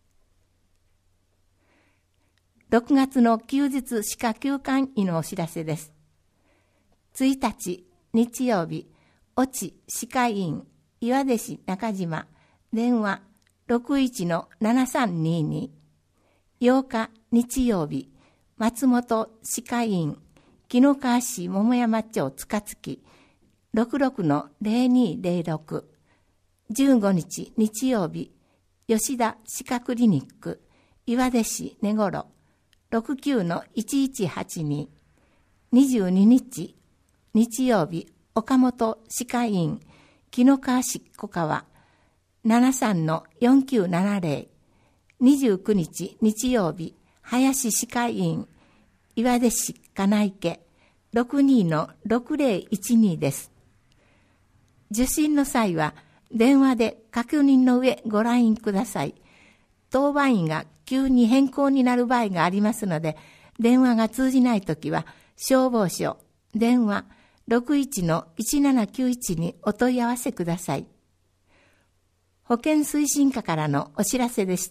ろくがつの休日歯科休館医のお知らせです。ついたち日曜日、越智歯科医院岩出市中島電話 ろくいちのななさんにーにー。ようか日曜日、松本歯科医院紀の川市桃山町塚月ろくろくのぜろにぜろろく。じゅうごにち日曜日、吉田歯科クリニック岩出市根頃ろくきゅうのいちいちはちに。にじゅうににち日曜日、岡本歯科医院紀の川市小川ななさんのよんきゅうななぜろ。にじゅうくにち日曜日、林歯科医院岩出市金池ろくにのろくぜろいちにです。受診の際は電話で確認の上ご来院ください。当番員が急に変更になる場合がありますので、電話が通じないときは消防署電話 ろくいちのいちななきゅういち にお問い合わせください。保健推進課からのお知らせでした。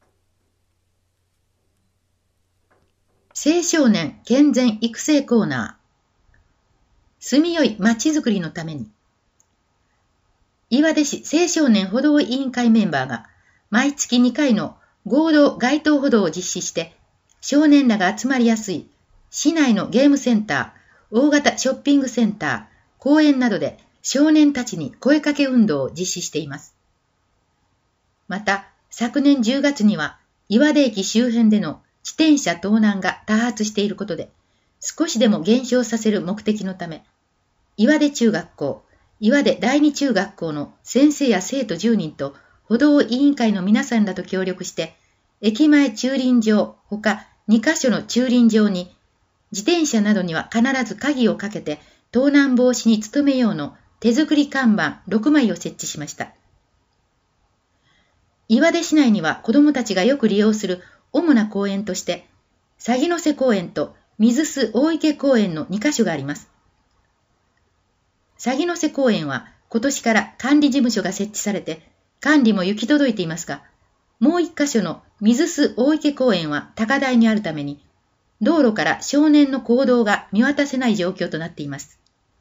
青少年健全育成コーナー。住みよいまちづくりのために。岩出市青少年歩道委員会メンバーが毎月にかいの合同街頭歩道を実施して、少年らが集まりやすい市内のゲームセンター、大型ショッピングセンター、公園などで少年たちに声かけ運動を実施しています。また、昨年じゅうがつには岩出駅周辺での自転車盗難が多発していることで、少しでも減少させる目的のため、岩出中学校、岩出第二中学校の先生や生徒じゅうにんと歩道委員会の皆さんらと協力して、駅前駐輪場ほかにかしょの駐輪場に自転車などには必ず鍵をかけて盗難防止に努めようの手作り看板ろくまいを設置しました。岩出市内には子どもたちがよく利用する主な公園として、鷺の瀬公園と水須大池公園のにかしょがあります。鷺の瀬公園は今年から管理事務所が設置されて、管理も行き届いていますが、もう一箇所の水須大池公園は高台にあるために、道路から少年の行動が見渡せない状況となっています。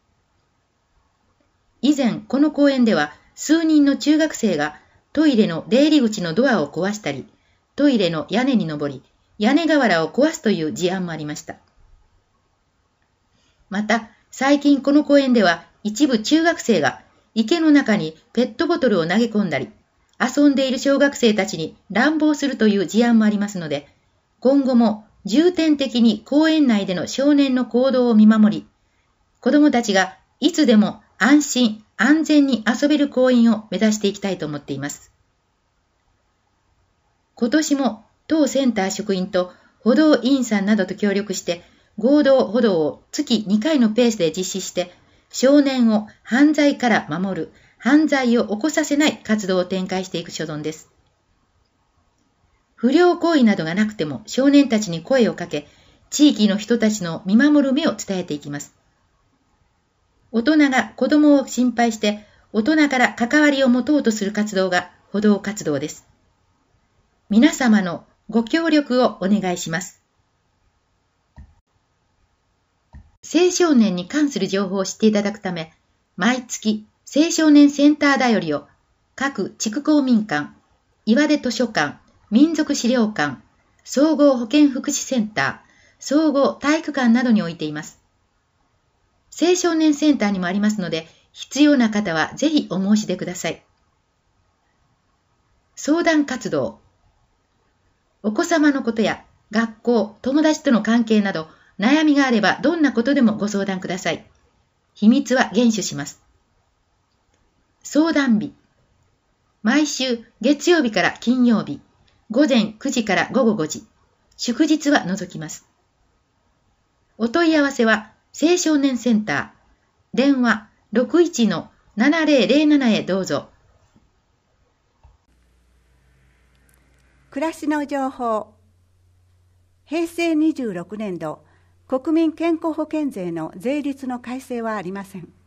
以前この公園では数人の中学生がトイレの出入り口のドアを壊したり、トイレの屋根に登り、屋根瓦を壊すという事案もありました。また、最近この公園では一部中学生が池の中にペットボトルを投げ込んだり、遊んでいる小学生たちに乱暴するという事案もありますので、今後も重点的に公園内での少年の行動を見守り、子どもたちがいつでも安心安全に遊べる公園を目指していきたいと思っています。今年も当センター職員と歩道委員さんなどと協力して合同歩道を月にかいのペースで実施して、少年を犯罪から守る、犯罪を起こさせない活動を展開していく所存です。不良行為などがなくても少年たちに声をかけ、地域の人たちの見守る目を伝えていきます。大人が子供を心配して大人から関わりを持とうとする活動が歩道活動です。皆様のご協力をお願いします。青少年に関する情報を知っていただくため、毎月青少年センターだよりを各地区公民館、岩出図書館、民族資料館、総合保健福祉センター、総合体育館などに置いています。青少年センターにもありますので、必要な方はぜひお申し出ください。 相談活動。お子様のことや学校、友達との関係など悩みがあればどんなことでもご相談ください。秘密は厳守します。相談日。毎週月曜日から金曜日、午前くじから午後ごじ、祝日は除きます。お問い合わせは青少年センター、電話 ろくいちのななぜろぜろなな へどうぞ。 暮らしの情報。へいせいにじゅうろくねんど国民健康保険税の税率の改正はありません。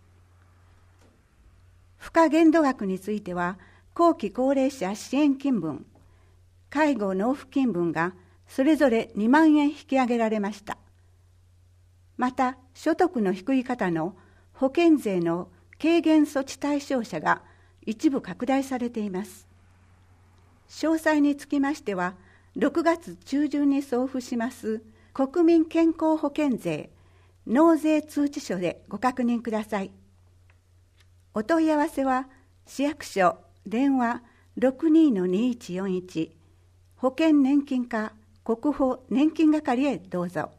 付加限度額については後期高齢者支援金分、介護納付金分がそれぞれにまんえん引き上げられました。また所得の低い方の保険税の軽減措置対象者が一部拡大されています。詳細につきましては、ろくがつちゅうじゅんに送付します国民健康保険税納税通知書でご確認ください。お問い合わせは、市役所電話 ろくにのにいちよんいち 保険年金課国保年金係へどうぞ。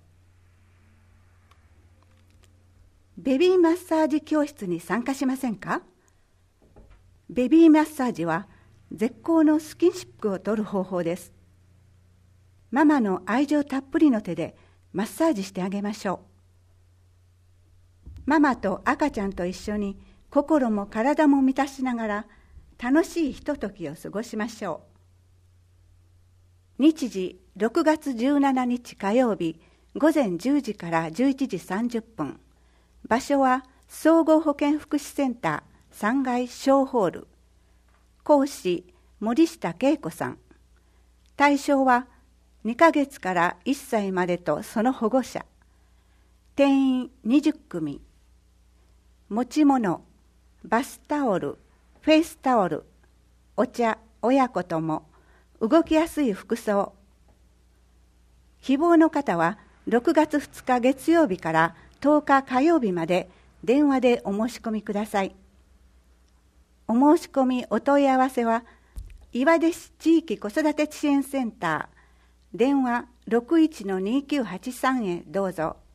ベビーマッサージ教室に参加しませんか？ベビーマッサージは絶好のスキンシップを取る方法です。ママの愛情たっぷりの手でマッサージしてあげましょう。ママと赤ちゃんと一緒に心も体も満たしながら楽しいひとときを過ごしましょう。日時ろくがつじゅうしちにち火曜日午前じゅうじからじゅういちじさんじゅっぷん。場所は総合保健福祉センターさんがい小ホール。講師森下恵子さん。対象はにかげつからいっさいまでとその保護者。定員にじゅっくみ。持ち物、バスタオル、フェイスタオル、お茶、親子とも、動きやすい服装。希望の方はろくがつふつか月曜日からとおか火曜日まで電話でお申し込みください。お申し込みお問い合わせは、岩出市地域子育て支援センター、電話 ろくいちのにきゅうはちさん へどうぞ。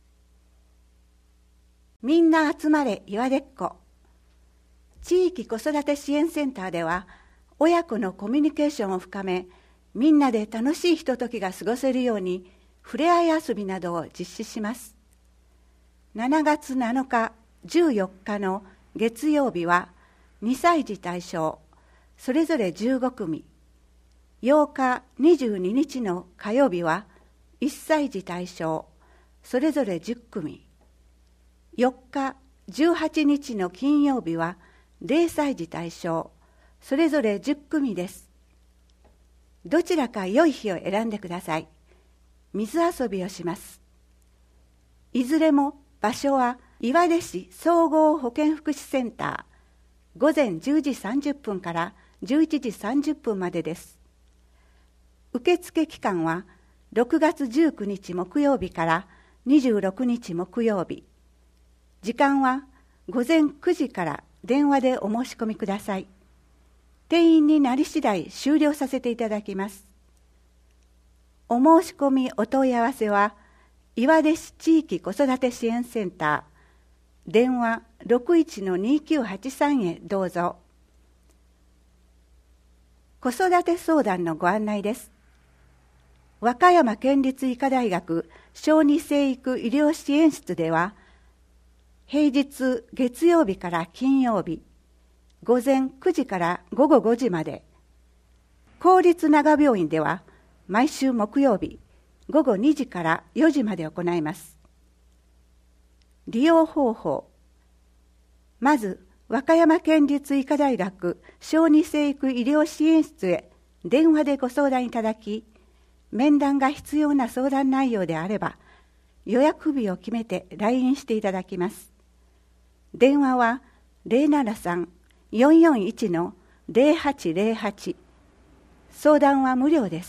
みんな集まれ岩出っ子。地域子育て支援センターでは、親子のコミュニケーションを深め、みんなで楽しいひとときが過ごせるように、ふれあい遊びなどを実施します。しちがつなのか、じゅうよっかの月曜日は、にさいじ対象、それぞれじゅうごくみ。ようかにじゅうににちの火曜日はいっさいじ対象、それぞれじゅっくみ。よっかじゅうはちにちの金曜日はぜろさいじ対象、それぞれじゅっくみです。どちらか良い日を選んでください。水遊びをします。いずれも場所は岩出市総合保健福祉センター、午前じゅうじさんじゅっぷんからじゅういちじさんじゅっぷんまでです。受付期間はろくがつじゅうくにち木曜日からにじゅうろくにち木曜日。時間は午前くじから電話でお申し込みください。定員になり次第終了させていただきます。お申し込みお問い合わせは、岩出市地域子育て支援センター、電話 ろくいちのにきゅうはちさん へどうぞ。子育て相談のご案内です。和歌山県立医科大学小児生育医療支援室では、平日月曜日から金曜日、午前くじから午後ごじまで、公立長病院では毎週木曜日、午後にじからよじまで行います。利用方法。まず、和歌山県立医科大学小児生育医療支援室へ電話でご相談いただき、面談が必要な相談内容であれば、予約日を決めて来院していただきます。電話は ゼロななさん よんよんいち のゼロはちゼロはち。相談は無料です。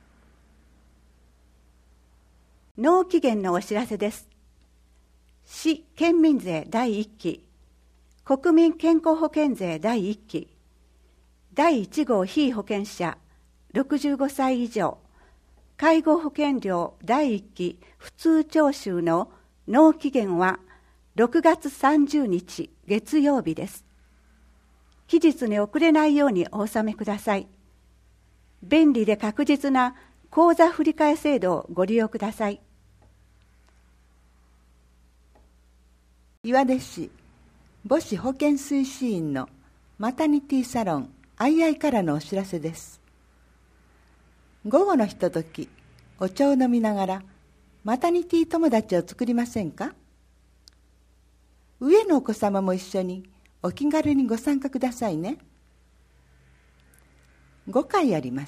納期限のお知らせです。市県民税だいいっき、国民健康保険税だいいっき、 だいいち号被保険者ろくじゅうごさい以上介護保険料だいいっき普通徴収の納期限はろくがつさんじゅうにち月曜日です。期日に遅れないようにお納めください。便利で確実な口座振替制度をご利用ください。 岩出市母子保健推進員のマタニティサロンアイアイからのお知らせです。午後のひととき、お茶を飲みながらマタニティ友達を作りませんか？上のお子様も一緒にお気軽にご参加くださいね。ごかいあります。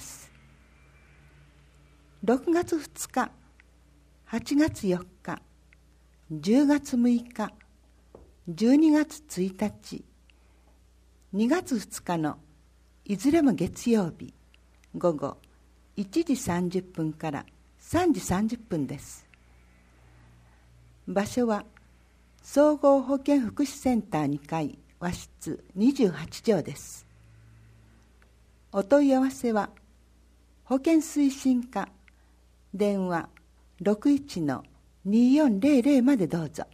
ろくがつふつか、はちがつよっか、じゅうがつむいか、じゅうにがつついたち、にがつふつかのいずれも月曜日、午後いちじさんじゅっぷんからさんじさんじゅっぷんです。場所は総合保健福祉センターにかい和室にじゅうはちじょうです。お問い合わせは保健推進課電話 ろくいちのにーよんゼロゼロ までどうぞ。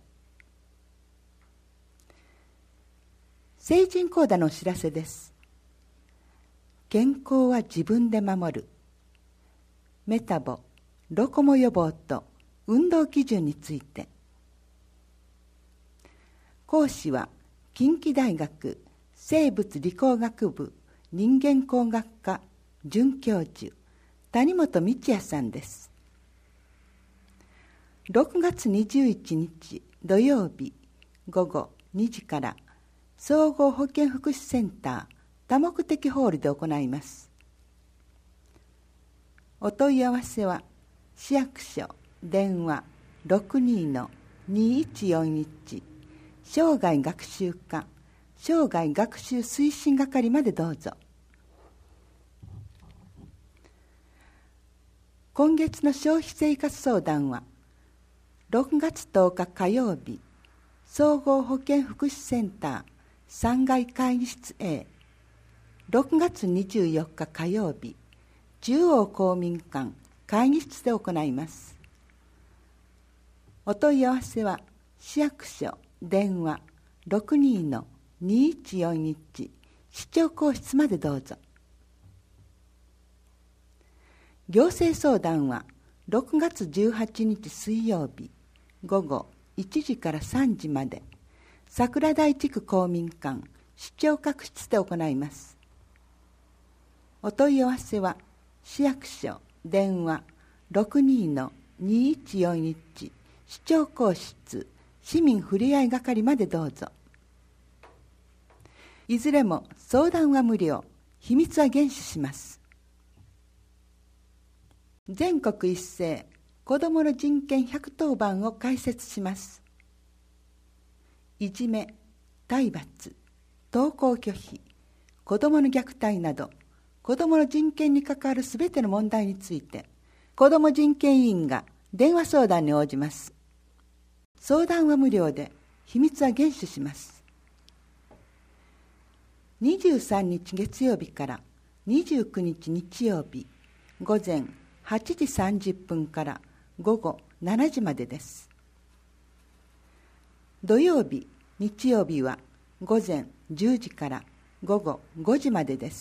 成人講座のお知らせです。健康は自分で守る。メタボ、ロコモ予防と運動基準について。講師は近畿大学生物理工学部人間工学科准教授谷本道也さんです。ろくがつにじゅういちにち土曜日午後にじから総合保健福祉センター多目的ホールで行います。お問い合わせは市役所電話 ろくにのにいちよんいち 生涯学習課生涯学習推進係までどうぞ。今月の消費生活相談はろくがつとおか火曜日総合保健福祉センターさんがい会議室 A、 ろくがつにじゅうよっか火曜日中央公民館会議室で行います。お問い合わせは市役所電話 ろくにのにいちよんいち 市長公室までどうぞ。行政相談はろくがつじゅうはちにち水曜日午後いちじからさんじまで桜台地区公民館市長各室で行います。お問い合わせは市役所電話 ろくにのにいちよんいち 市長公室市民ふれあい係までどうぞ。いずれも相談は無料、秘密は厳守します。全国一斉子どもの人権ひゃくとおばんを開設します。いじめ、体罰、登校拒否、子どもの虐待など子どもの人権に関わるすべての問題について子ども人権委員が電話相談に応じます。相談は無料で秘密は厳守します。にじゅうさんにち月曜日からにじゅうくにち日曜日午前はちじさんじゅっぷんから午後しちじまでです。土曜日、日曜日は午前じゅうじから午後ごじまでです。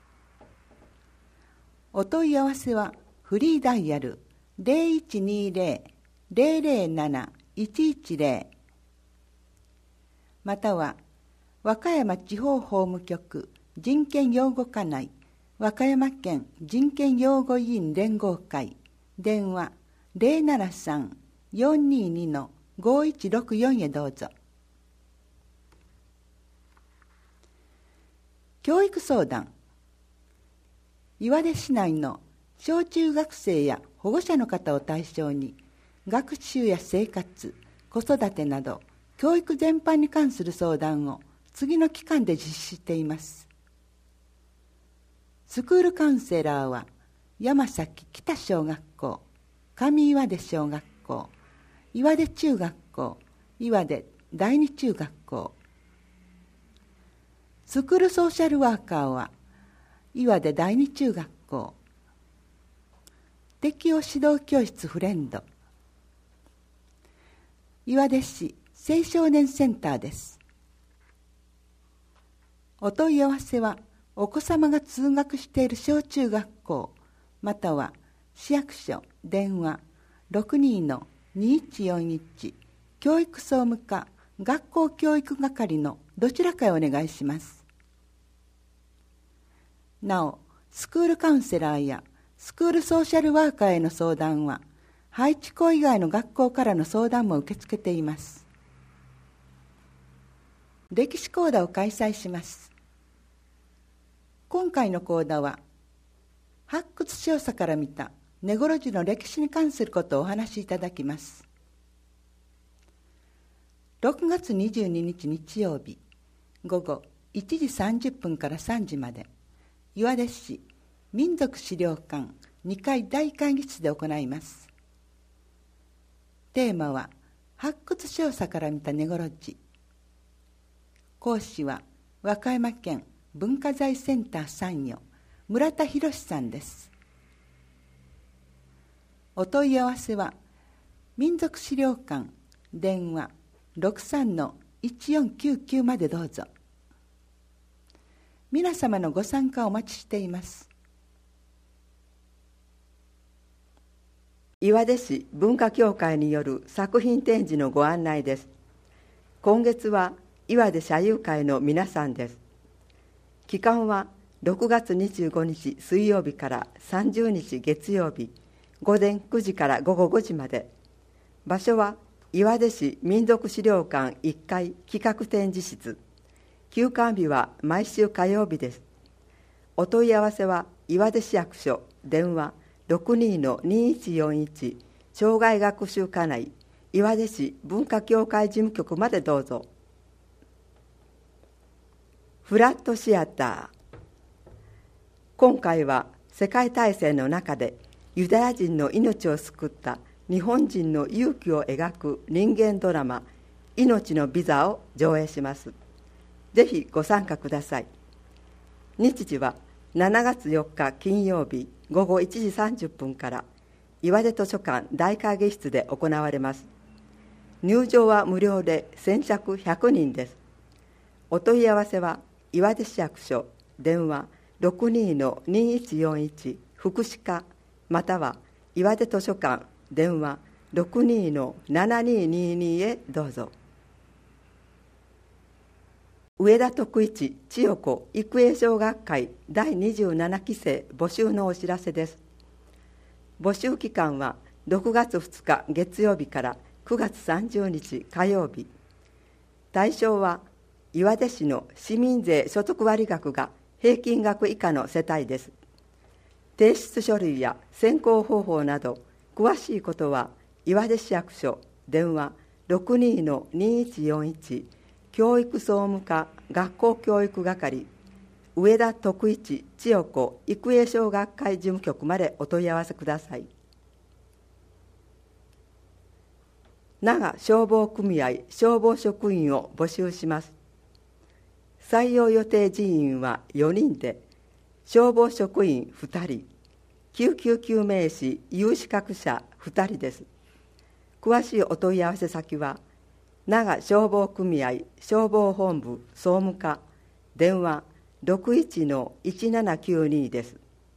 お問い合わせはフリーダイヤル ゼロいちにゼロ ゼロゼロなないちいちゼロ または和歌山地方法務局人権擁護課内和歌山県人権擁護委員連合会電話 ゼロななさん よんにに のごいちろくよん へどうぞ。教育相談。岩出市内の小中学生や保護者の方を対象に学習や生活、子育てなど教育全般に関する相談を次の期間で実施しています。スクールカウンセラーは山崎北小学校、上岩出小学校、岩出中学校、岩出第二中学校。スクールソーシャルワーカーは岩出第二中学校、適応指導教室フレンド、岩出市青少年センターです。お問い合わせはお子様が通学している小中学校または市役所電話 ろくにーのにいちよんいち 教育総務課学校教育係のどちらかへお願いします。なお、スクールカウンセラーやスクールソーシャルワーカーへの相談は配置校以外の学校からの相談も受け付けています。歴史講座を開催します。今回の講座は発掘調査から見た根来路の歴史に関することをお話しいただきます。ろくがつにじゅうににち日曜日午後いちじさんじゅっぷんからさんじまで岩出市民族資料館にかい大会議室で行います。テーマは発掘調査から見た根来路。講師は和歌山県文化財センター参与村田博さんです。お問い合わせは民族資料館電話 ろくさんのいちよんきゅうきゅう までどうぞ。皆様のご参加をお待ちしています。 岩出市文化協会による作品展示のご案内です。今月は岩出社友会の皆さんです。期間はろくがつにじゅうごにち水曜日からさんじゅうにち月曜日午前くじから午後ごじまで。場所は岩出市民族資料館いっかい企画展示室。休館日は毎週火曜日です。お問い合わせは岩出市役所電話 ろくにーのにいちよんいち 障害学習課内岩出市文化協会事務局までどうぞ。フラットシアター。今回は世界大戦の中でユダヤ人の命を救った日本人の勇気を描く人間ドラマ「命のビザ」を上映します。ぜひご参加ください。日時はしちがつよっか金曜日午後いちじさんじゅっぷんから岩出図書館大会議室で行われます。入場は無料で先着ひゃくにんです。お問い合わせは岩出市役所電話 ろくにーのにいちよんいち 福祉課または岩出図書館電話 ろくにーのななにーにーにー へどうぞ。上田徳一千代子育英小学会だいにじゅうななきせい募集のお知らせです。募集期間はろくがつふつか月曜日からくがつさんじゅうにち火曜日。対象は岩出市の市民税所得割額が平均額以下の世帯です。提出書類や選考方法など詳しいことは岩出市役所電話 ろくにーのにいちよんいち 教育総務課学校教育係上田徳一千代子育英小学会事務局までお問い合わせください。那賀消防組合消防職員を募集します。採用予定人員はよにんで、消防職員ふたり、救急救命士有資格者ふたりです。詳しいお問い合わせ先は那賀消防組合消防本部総務課電話 ろくいちのいちななきゅうに です。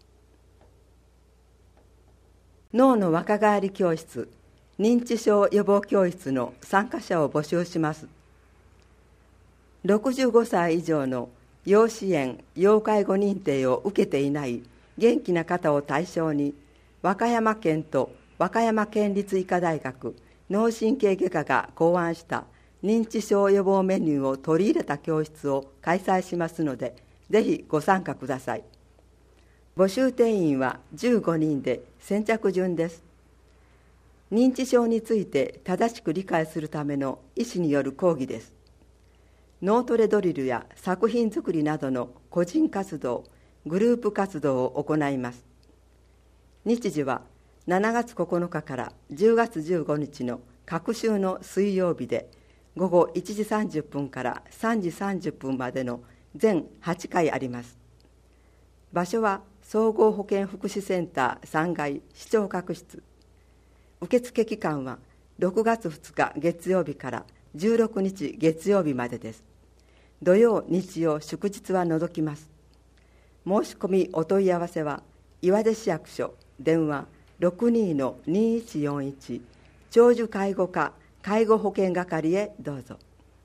脳の若返り教室認知症予防教室の参加者を募集します。ろくじゅうごさい以上の要支援・要介護認定を受けていない元気な方を対象に、和歌山県と和歌山県立医科大学脳神経外科が考案した認知症予防メニューを取り入れた教室を開催しますので、ぜひご参加ください。募集定員はじゅうごにんで先着順です。認知症について正しく理解するための医師による講義です。脳トレドリルや作品作りなどの個人活動、グループ活動を行います。日時はしちがつここのかからじゅうがつじゅうごにちの各週の水曜日で、午後いちじさんじゅっぷんからさんじさんじゅっぷんまでの全はちかいあります。 場所は総合保健福祉センターさんがい視聴覚室。受付期間はろくがつふつか月曜日からじゅうろくにち月曜日までです。土曜、日曜、祝日は除きます。申し込みお問い合わせは岩出市役所電話 ろくにーのにいちよんいち 長寿介護課介護保険係へどうぞ。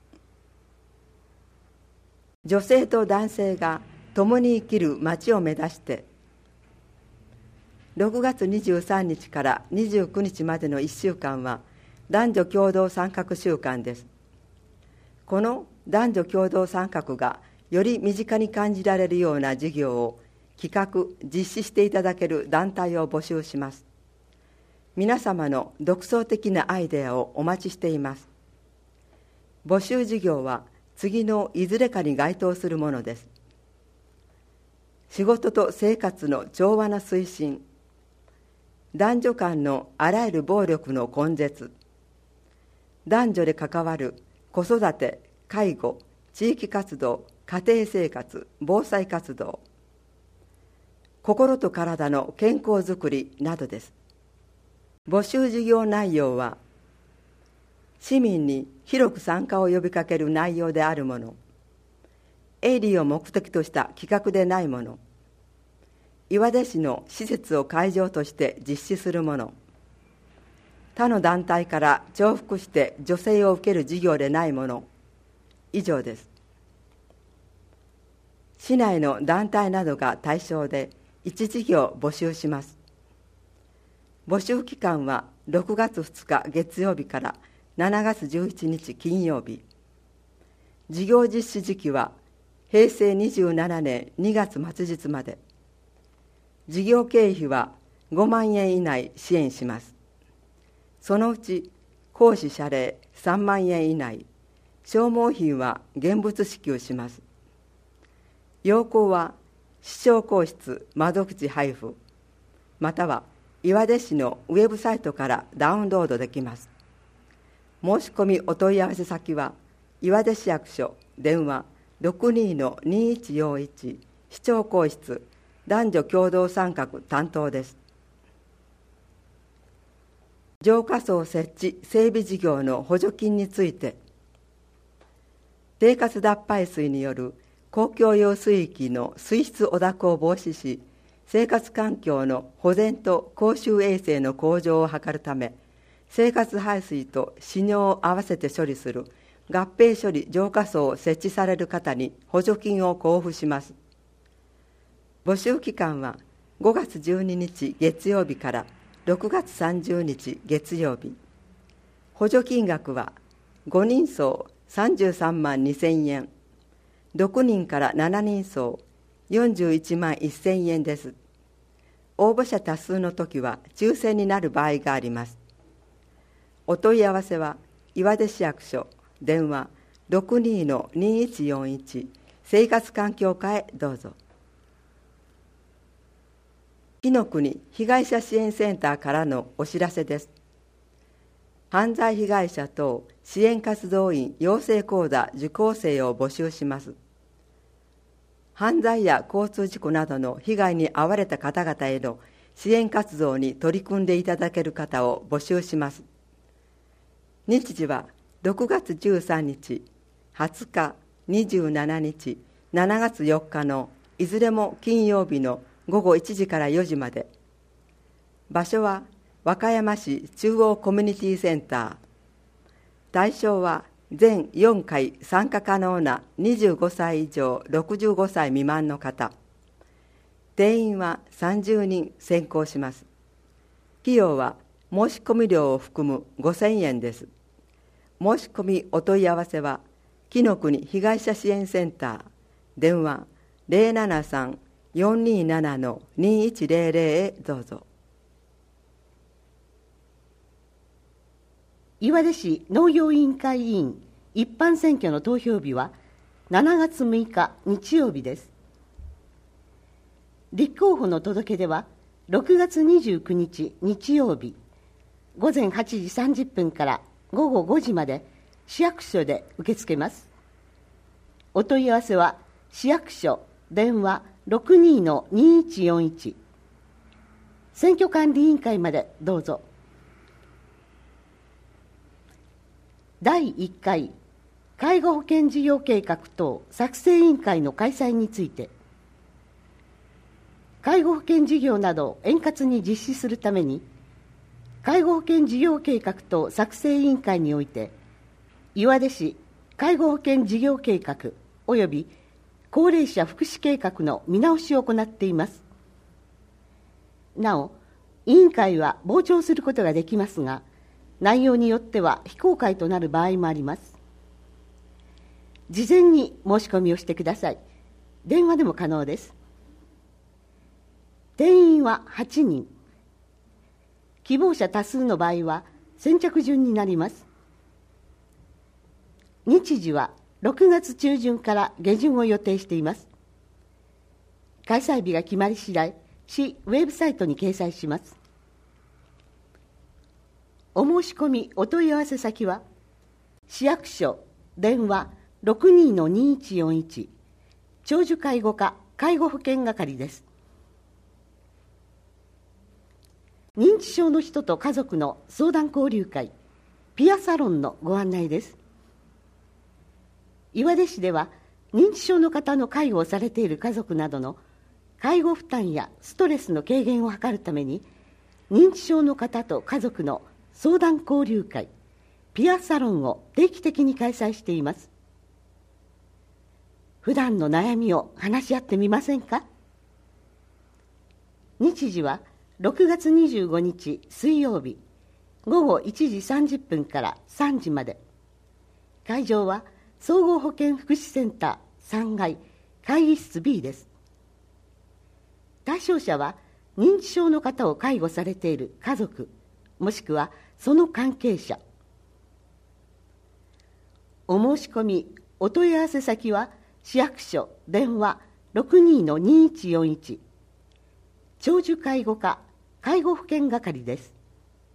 女性と男性が共に生きる街を目指して、ろくがつにじゅうさんにちからにじゅうくにちまでのいっしゅうかんは男女共同参画週間です。この男女共同参画がより身近に感じられるような事業を企画・実施していただける団体を募集します。皆様の独創的なアイデアをお待ちしています。募集事業は次のいずれかに該当するものです。仕事と生活の調和な推進、男女間のあらゆる暴力の根絶、男女で関わる子育て、介護、地域活動、家庭生活、防災活動、心と体の健康づくりなどです。募集事業内容は、市民に広く参加を呼びかける内容であるもの、営利を目的とした企画でないもの、岩出市の施設を会場として実施するもの、他の団体から重複して助成を受ける事業でないもの、以上です。市内の団体などが対象でいち事業募集します。募集期間はろくがつふつか月曜日からしちがつじゅういちにち金曜日。事業実施時期はへいせいにじゅうななねんにがつ末日まで。事業経費はごまんえん以内支援します。そのうち講師謝礼さんまんえん以内、消耗品は現物支給します。要項は市長公室窓口配布、または岩出市のウェブサイトからダウンロードできます。申し込みお問い合わせ先は岩出市役所電話 ろくにーのにいちよんいち 市長公室男女共同参画担当です。浄化槽設置整備事業の補助金について、生活脱排水による公共用水域の水質汚濁を防止し、生活環境の保全と公衆衛生の向上を図るため、生活排水と使尿を合わせて処理する合併処理浄化槽を設置される方に補助金を交付します。募集期間はごがつじゅうににち月曜日からろくがつさんじゅうにち月曜日。補助金額はごにんそうさんじゅうさんまんにせんえん、ろくにんからしちにんそうよんじゅういちまんせんえんです。応募者多数の時は抽選になる場合があります。お問い合わせは岩出市役所電話 ろくにーのにいちよんいち 生活環境課へどうぞ。紀の国被害者支援センターからのお知らせです。犯罪被害者等支援活動員養成講座受講生を募集します。犯罪や交通事故などの被害に遭われた方々への支援活動に取り組んでいただける方を募集します。日時はろくがつじゅうさんにち、はつか、にじゅうしちにち、しちがつよっかのいずれも金曜日のごごいちじからよじまで。場所は和歌山市中央コミュニティセンター。対象は全よんかい参加可能なにじゅうごさい以上ろくじゅうごさい未満の方。定員はさんじゅうにん選考します。費用は申し込み料を含むごせんえんです。申し込みお問い合わせは紀の国被害者支援センター電話 ゼロななさん よんにーなな にいちゼロゼロ へどうぞ。 岩出市農業委員会委員一般選挙の投票日はしちがつむいか日曜日です。立候補の届け出はろくがつにじゅうくにち日曜日ごぜんはちじさんじゅっぷんからごごごじまで市役所で受け付けます。お問い合わせは市役所電話ろくにのにいちよんいち、選挙管理委員会までどうぞ。だいいっかい介護保険事業計画等作成委員会の開催について、介護保険事業などを円滑に実施するために、介護保険事業計画等作成委員会において、岩出市介護保険事業計画及び高齢者福祉計画の見直しを行っています。なお、委員会は傍聴することができますが、内容によっては非公開となる場合もあります。事前に申し込みをしてください。電話でも可能です。定員ははちにん。希望者多数の場合は先着順になります。日時はろくがつちゅうじゅんから下旬を予定しています。開催日が決まり次第、市ウェブサイトに掲載します。お申し込みお問い合わせ先は、市役所電話 ろくにのにいちよんいち 長寿介護課介護保険係です。認知症の人と家族の相談交流会ピアサロンのご案内です。岩出市では認知症の方の介護をされている家族などの介護負担やストレスの軽減を図るために、認知症の方と家族の相談交流会ピアサロンを定期的に開催しています。普段の悩みを話し合ってみませんか。日時はろくがつにじゅうごにち水曜日ごごいちじさんじゅっぷんからさんじまで。会場は総合保健福祉センターさんがい会議室 ビー です。対象者は認知症の方を介護されている家族もしくはその関係者。お申し込みお問い合わせ先は市役所電話 ろくにのにいちよんいち 長寿介護課介護保険係です。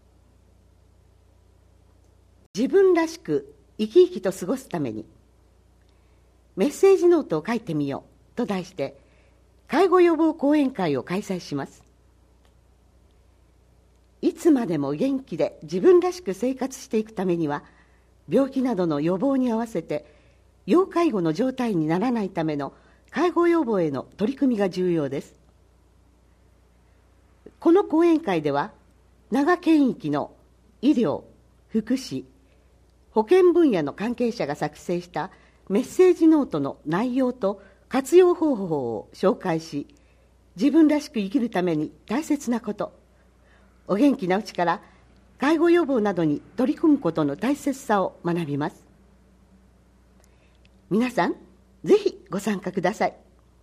自分らしく生き生きと過ごすためにメッセージノートを書いてみようと題して介護予防講演会を開催します。いつまでも元気で自分らしく生活していくためには、病気などの予防に合わせて要介護の状態にならないための介護予防への取り組みが重要です。この講演会では長県域の医療、福祉、保健分野の関係者が作成したメッセージノートの内容と活用方法を紹介し、自分らしく生きるために大切なこと、お元気なうちから介護予防などに取り組むことの大切さを学びます。皆さん、ぜひご参加ください。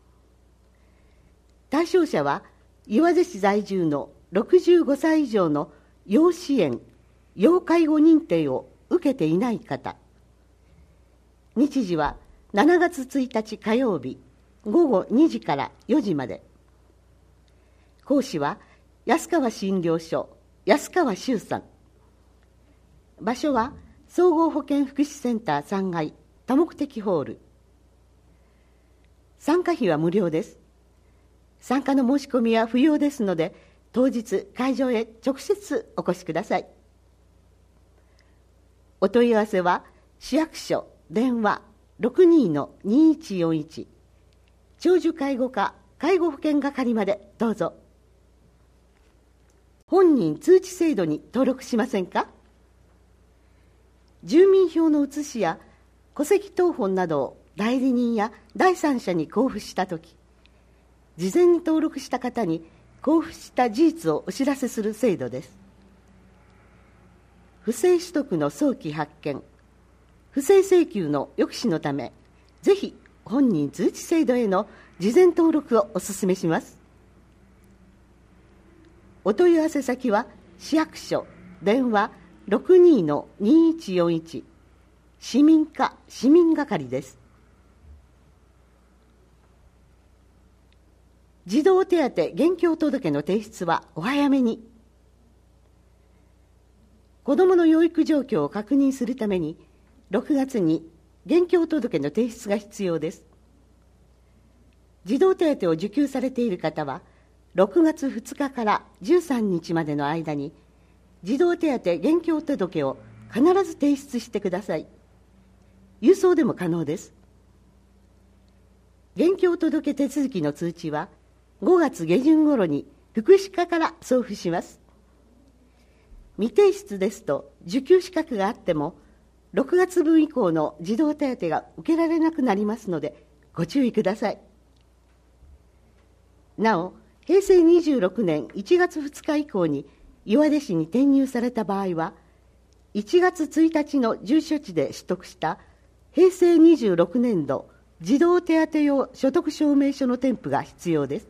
対象者は岩出市在住のろくじゅうごさい以上の要支援・要介護認定を受けていない方。日時はしちがつついたち火曜日ごごにじからよじまで。講師は安川診療所安川修さん。場所は総合保健福祉センターさんがい多目的ホール。参加費は無料です。参加の申し込みは不要ですので、当日会場へ直接お越しください。お問い合わせは市役所電話 ろくにのにいちよんいち 長寿介護課介護保険係までどうぞ。本人通知制度に登録しませんか。住民票の写しや戸籍謄本などを代理人や第三者に交付したとき、事前に登録した方に交付した事実をお知らせする制度です。不正取得の早期発見、不正請求の抑止のため、ぜひ本人通知制度への事前登録をお勧めします。お問い合わせ先は市役所電話 ろくにのにいちよんいち 市民課市民係です。児童手当現況届の提出はお早めに。子どもの養育状況を確認するためにろくがつに現況届の提出が必要です。 児童手当を受給されている方は、ろくがつふつかからじゅうさんにちまでの間に、児童手当現況届を必ず提出してください。郵送でも可能です。現況届手続きの通知は、ごがつげじゅん頃に福祉課から送付します。未提出ですと受給資格があっても、ろくがつぶん以降の児童手当が受けられなくなりますので、ご注意ください。なお、へいせいにじゅうろくねんいちがつふつか以降に岩出市に転入された場合は、いちがつついたちの住所地で取得したへいせいにじゅうろくねんど児童手当用所得証明書の添付が必要です。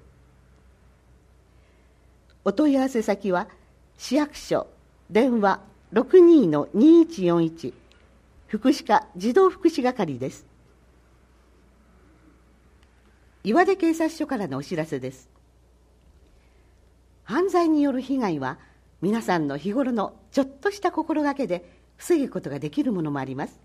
お問い合わせ先は、市役所電話 ろくにーのにいちよんいち 福祉課児童福祉係です。岩出警察署からのお知らせです。犯罪による被害は皆さんの日頃のちょっとした心がけで防ぐことができるものもあります。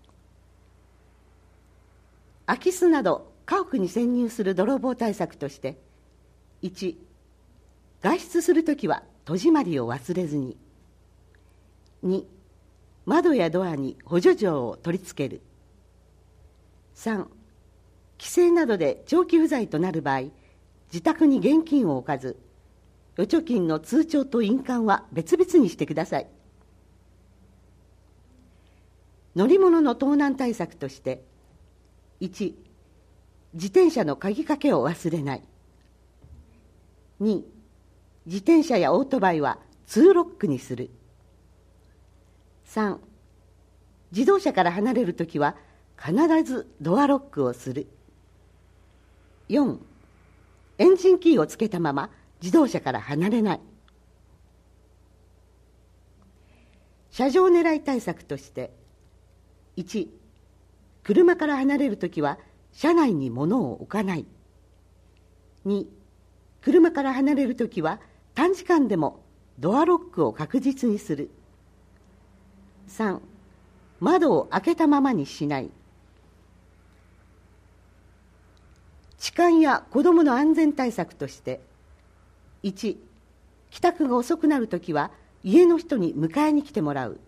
空き巣など家屋に潜入する泥棒対策として、いち、外出するときは戸締まりを忘れずに。に、窓やドアに補助錠を取り付ける。さん、帰省などで長期不在となる場合、自宅に現金を置かず、預貯金の通帳と印鑑は別々にしてください。乗り物の盗難対策として、いち、自転車の鍵かけを忘れない。に、自転車やオートバイはツーロックにする。さん、自動車から離れるときは必ずドアロックをする。よん、エンジンキーをつけたまま自動車から離れない。車上狙い対策として、いち、車から離れるときは車内に物を置かない。に、車から離れるときは短時間でもドアロックを確実にする。さん、窓を開けたままにしない。痴漢や子どもの安全対策として、いち、帰宅が遅くなるときは家の人に迎えに来てもらう。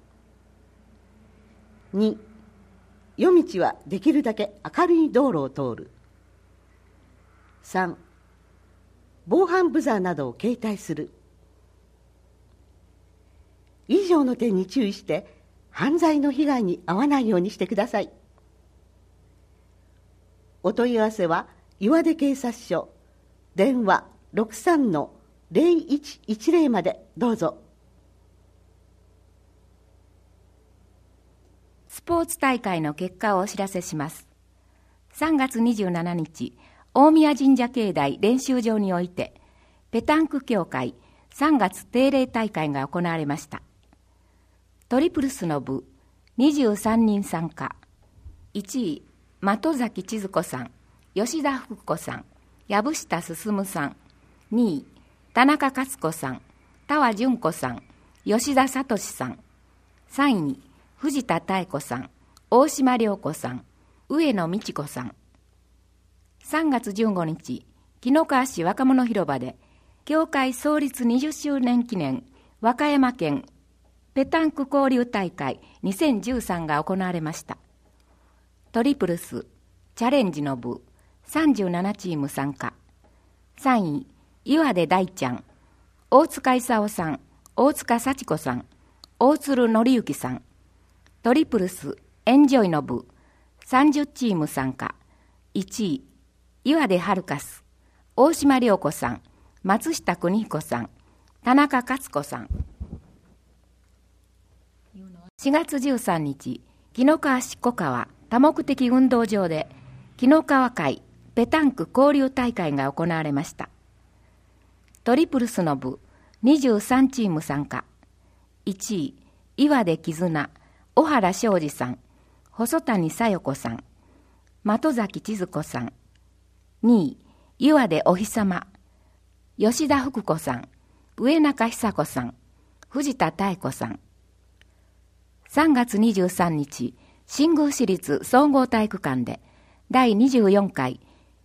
に、夜道はできるだけ明るい道路を通る。さん、防犯ブザーなどを携帯する。以上の点に注意して犯罪の被害に遭わないようにしてください。お問い合わせは岩出警察署電話 ろくさんのゼロいちいちゼロ までどうぞ。 スポーツ大会の結果をお知らせします。さんがつにじゅうしちにち、大宮神社境内練習場において、ペタンク協会さんがつ定例大会が行われました。トリプルスの部、にじゅうさんにん参加。いちい、的崎千鶴子さん、吉田福子さん、藪下進さん。にい、田中勝子さん、田和純子さん、吉田聡さん。さんい、藤田妙子さん、大島良子さん、上野美智子さん。さんがつじゅうごにち、紀の川市若者広場で、協会創立にじゅっしゅうねん記念和歌山県ペタンク交流大会にせんじゅうさんが行われました。トリプルス、チャレンジの部、さんじゅうななチーム参加。さんい、岩出大ちゃん、大塚勲さん、大塚幸子さん、大鶴則之さん。トリプルス、エンジョイの部、さんじゅうチーム参加。いちい、岩出ハルカス、大島良子さん、松下邦彦さん、田中勝子さん。しがつじゅうさんにち、紀の川市小川多目的運動場で紀の川会ペタンク交流大会が行われました。トリプルスの部にじゅうさんチーム参加。いちい、岩出絆、小原昌司さん、細谷小代子さん、的崎千鶴子さん。にい、岩出お日様、吉田福子さん、上中久子さん、藤田妙子さん。さんがつにじゅうさんにち、新宮市立総合体育館で第にじゅうよんかい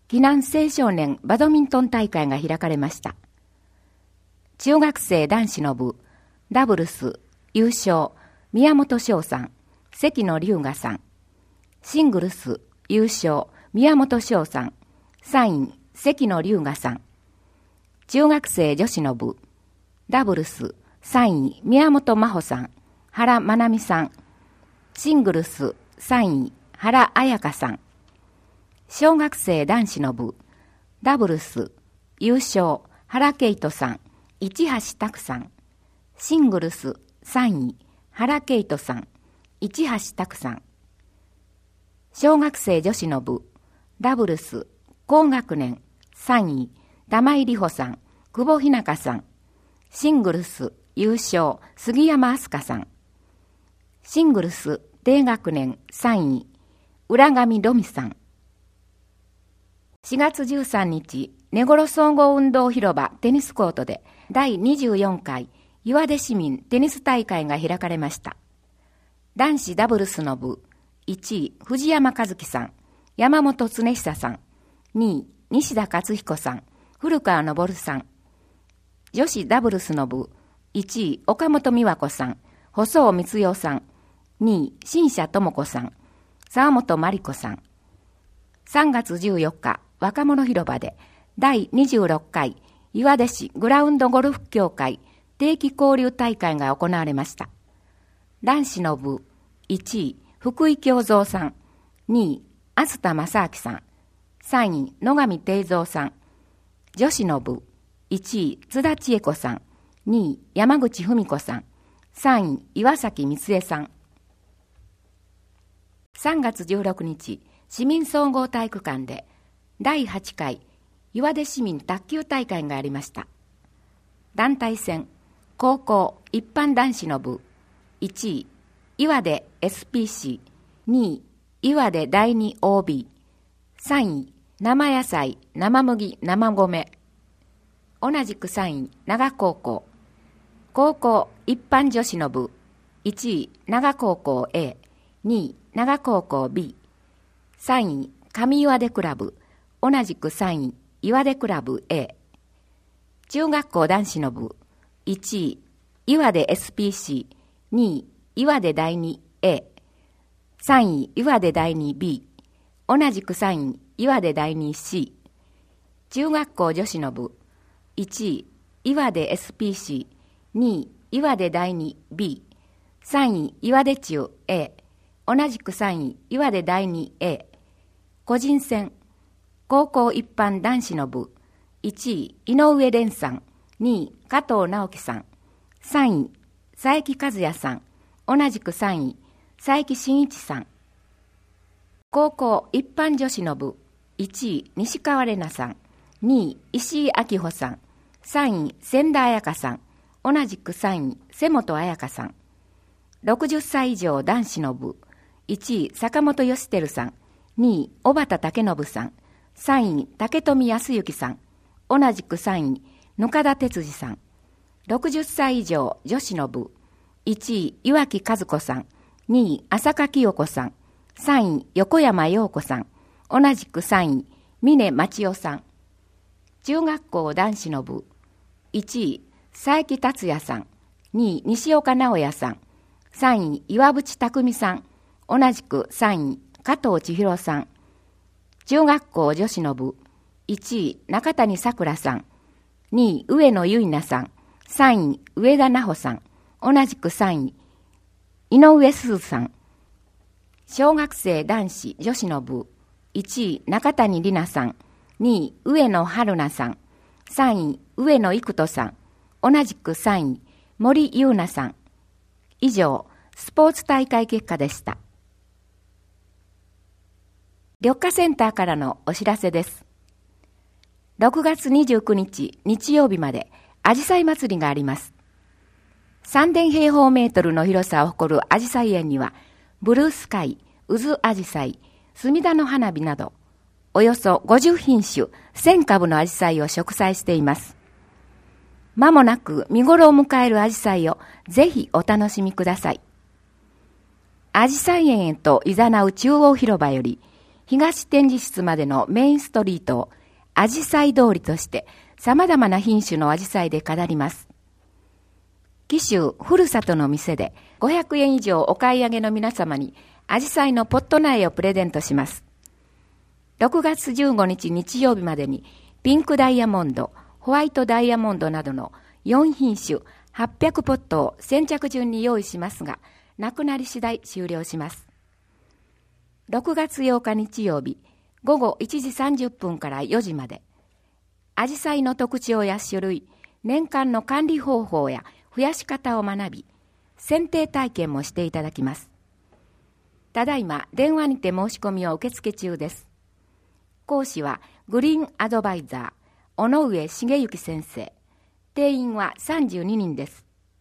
岐南青少年バドミントン大会が開かれました。中学生男子の部、ダブルス優勝、宮本翔さん、関野龍河さん。シングルス優勝、宮本翔さん、さんい、関野龍河さん。中学生女子の部、ダブルスさんい、宮本真帆さん、原真奈美さん。シングルスさんい、原彩香さん。小学生男子の部、ダブルス優勝、原圭人さん、市橋拓さん。シングルスさんい、原圭人さん、市橋拓さん。小学生女子の部、ダブルス高学年さんい、玉井里穂さん、久保ひなかさん。シングルス優勝、杉山飛鳥さん。シングルス低学年さんい、浦上ロミさん。しがつじゅうさんにち、根頃総合運動広場テニスコートでだいにじゅうよんかい岩出市民テニス大会が開かれました。男子ダブルスの部、いちい、藤山和樹さん、山本恒久さん。にい、西田勝彦さん、古川昇さん。女子ダブルスの部、いちい、岡本美和子さん、細尾光代さん。にい、新社智子さん、沢本真理子さん。さんがつじゅうよっか、若者広場でだいにじゅうろっかい岩出市グラウンドゴルフ協会定期交流大会が行われました。男子の部、いちい、福井京三さん。にい、飛田正明さん。さんい、野上定三さん。女子の部、いちい、津田千恵子さん。にい、山口文子さん。さんい、岩崎光恵さん。さんがつじゅうろくにち、市民総合体育館でだいはちかい岩出市民卓球大会がありました。団体戦、高校一般男子の部、いちい、岩出 エスピーシー。にい、岩出だいに オービー。さんい、生野菜、生麦、生米。同じくさんい、長高校。高校一般女子の部、いちい、長高校 A。にい、長高校 B。さんい、上岩出クラブ。同じくさんい、岩出クラブ A。中学校男子の部、いちい、岩出 エスピーシー。にい、岩出だいに A。さんい、岩出だいに B。同じくさんい、岩出だいに C。中学校女子の部、いちい、岩出 エスピーシー。にい、岩出だいに B。さんい、岩出中 A。同じくさんい、岩出だいに A。個人戦、高校一般男子の部、いちい、井上蓮さん。にい、加藤直樹さん。さんい、佐伯和也さん。同じくさんい、佐伯真一さん。高校一般女子の部、いちい、西川玲奈さん。にい、石井明穂さん。さんい、千田彩香さん。同じくさんい、瀬本彩香さん。ろくじゅっさい以上男子の部、いちい、坂本義輝さん。にい、小畑武信さん。さんい、竹富康之さん。同じくさんい、額田哲司さん。ろくじゅっさい以上女子の部、いちい、岩木和子さん。にい、浅香清子さん。さんい、横山陽子さん。同じくさんい、峰町代さん。中学校男子の部、いちい、佐伯達也さん。にい、西岡直也さん。さんい、岩渕匠さん。同じくさんい、加藤千尋さん。中学校女子の部、いちい、中谷さくらさん。にい、上野結菜さん。さんい、上田奈穂さん。同じくさんい、井上すずさん。小学生男子女子の部、いちい、中谷里奈さん。にい、上野春菜さん。さんい、上野育人さん。同じくさんい、森優奈さん。以上、スポーツ大会結果でした。緑化センターからのお知らせです。ろくがつにじゅうくにち日曜日まであじさい祭りがあります。さんぜんへいほうメートルの広さを誇るあじさい園には、ブルースカイ、渦あじさい、隅田の花火など、およそごじゅっひんしゅせんかぶのあじさいを植栽しています。まもなく見頃を迎えるあじさいをぜひお楽しみください。あじさい園へと誘う中央広場より、 東展示室までのメインストリートをアジサイ通りとして様々な品種のアジサイで飾ります。紀州ふるさとの店でごひゃくえん以上お買い上げの皆様にアジサイのポット苗をプレゼントします。ろくがつじゅうごにち日曜日までにピンクダイヤモンド、ホワイトダイヤモンドなどのよんひんしゅはっぴゃくポットを先着順に用意しますが、なくなり次第終了します。ろくがつようか日曜日、ごごいちじさんじゅっぷんからよじまで、アジサイの特徴や種類、年間の管理方法や増やし方を学び、剪定体験もしていただきます。ただいま電話にて申し込みを受付中です。講師はグリーンアドバイザー、尾上茂之先生。定員はさんじゅうににんです。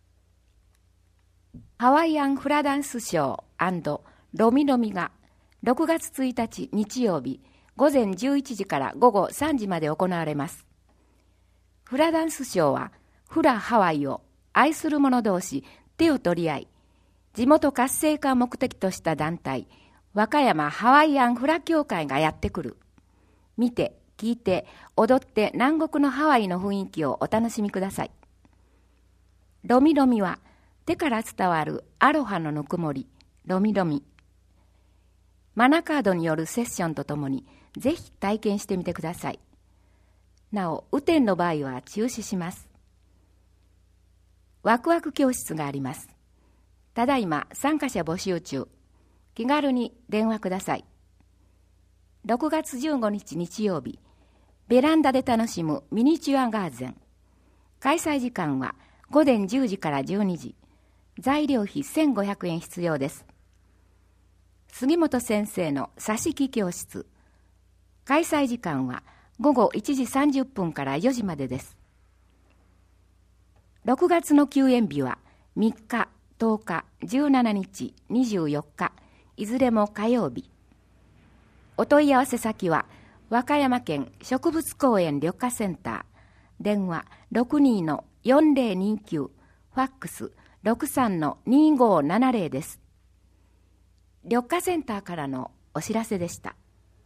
ハワイアンフラダンスショー&ロミロミがろくがつついたち日曜日午前じゅういちじから午後さんじまで行われます。フラダンスショーはフラハワイを愛する者同士手を取り合い、地元活性化を目的とした団体和歌山ハワイアンフラ協会がやってくる。見て聞いて踊って南国のハワイの雰囲気をお楽しみください。ロミロミは手から伝わるアロハのぬくもり、ロミロミ。マナカードによるセッションとともにぜひ体験してみてください。なお、雨天の場合は中止します。ワクワク教室があります。ただいま参加者募集中。気軽に電話ください。ろくがつじゅうごにち日曜日、ベランダで楽しむミニチュアガーゼン。開催時間はごぜんじゅうじからじゅうにじ。材料費せんごひゃくえん必要です。杉本先生の挿し木教室。開催時間はごごいちじさんじゅっぷんからよじまでです。ろくがつの休園日はみっか、とおか、じゅうしちにち、にじゅうよっか、いずれも火曜日。お問い合わせ先は和歌山県植物公園緑化センター、電話 ろくにーのよんぜろにきゅう、ファックス ろくさんのにごーななぜろです。緑化センターからのお知らせでした。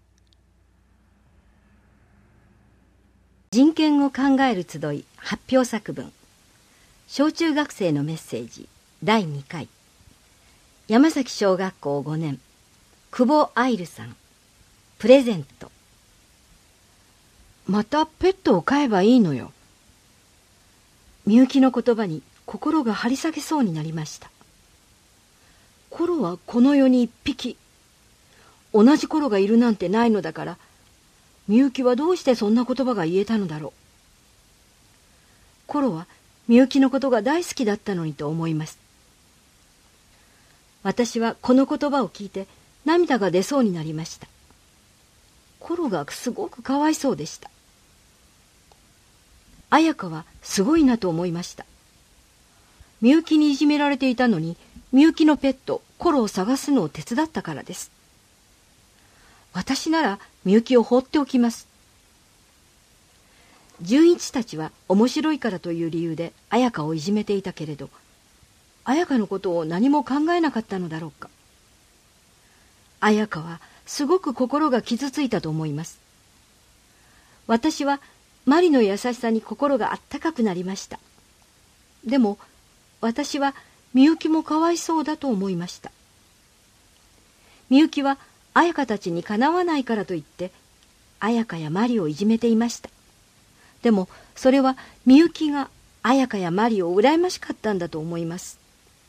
人権を考える集い発表作文、小中学生のメッセージだいにかい、山崎小学校ごねん、久保愛流さん。プレゼント。 またペットを飼えばいいのよ。 みゆきの言葉に心が張り裂けそうになりました。 コロはこの世に一匹。同じコロがいるなんてないのだから、みゆきはどうしてそんな言葉が言えたのだろう。 コロはみゆきのことが大好きだったのにと思います。私はこの言葉を聞いて涙が出そうになりました。コロがすごくかわいそうでした。彩香はすごいなと思いました。みゆきにいじめられていたのに、みゆきのペットコロを探すのを手伝ったからです。私ならみゆきを放っておきます。純一たちは面白いからという理由で彩香をいじめていたけれど、彩香のことを何も考えなかったのだろうか。彩香はすごく心が傷ついたと思います。私はマリの優しさに心があったかくなりました。でも私はみゆきもかわいそうだと思いました。みゆきは彩香たちにかなわないからといって彩香やマリをいじめていました。でもそれはみゆきが彩香やマリを羨ましかったんだと思います。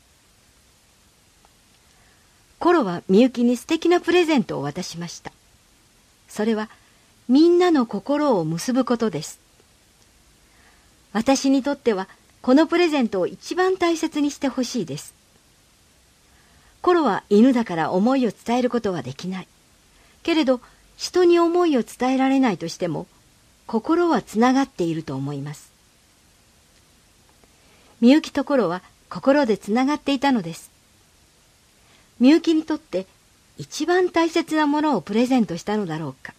コロはみゆきに素敵なプレゼントを渡しました。それはみんなの心を結ぶことです。私にとってはこのプレゼントを一番大切にしてほしいです。コロは犬だから思いを伝えることはできない。けれど人に思いを伝えられないとしても心はつながっていると思います。みゆきとコロは心でつながっていたのです。みゆきにとって一番大切なものをプレゼントしたのだろうか。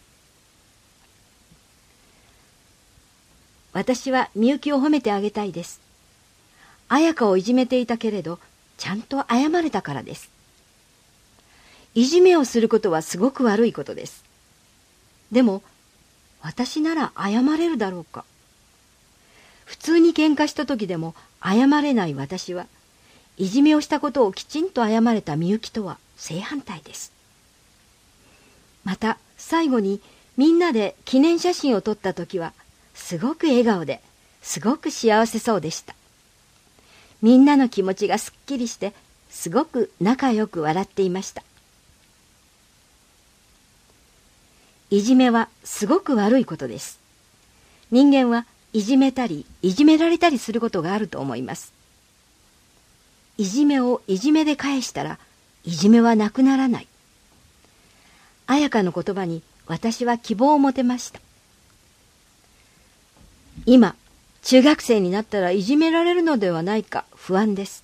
私はみゆきを褒めてあげたいです。彩香をいじめていたけれどちゃんと謝れたからです。 いじめをすることはすごく悪いことです。でも、私なら謝れるだろうか。普通に喧嘩した時でも謝れない私は、いじめをしたことをきちんと謝れたみゆきとは正反対です。また、最後にみんなで記念写真を撮った時は、すごく笑顔で、すごく幸せそうでした。みんなの気持ちがすっきりして、すごく仲良く笑っていました。いじめはすごく悪いことです。人間はいじめたり、いじめられたりすることがあると思います。いじめをいじめで返したら、いじめはなくならない。彩香の言葉に私は希望を持てました。今、中学生になったらいじめられるのではないか不安です。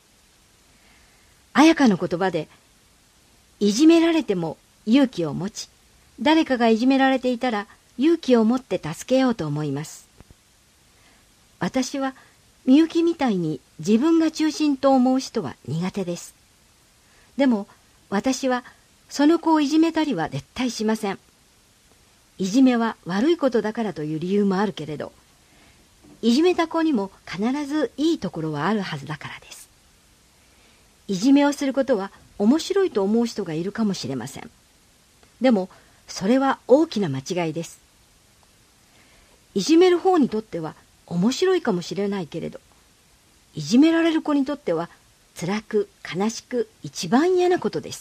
彩香の言葉で、いじめられても勇気を持ち、誰かがいじめられていたら勇気を持って助けようと思います。私はみゆきみたいに自分が中心と思う人は苦手です。でも私はその子をいじめたりは絶対しません。いじめは悪いことだからという理由もあるけれど、いじめた子にも必ずいいところはあるはずだからです。いじめをすることは面白いと思う人がいるかもしれません。でもそれは大きな間違いです。いじめる方にとっては面白いかもしれないけれど、いじめられる子にとっては辛く悲しく一番嫌なことです。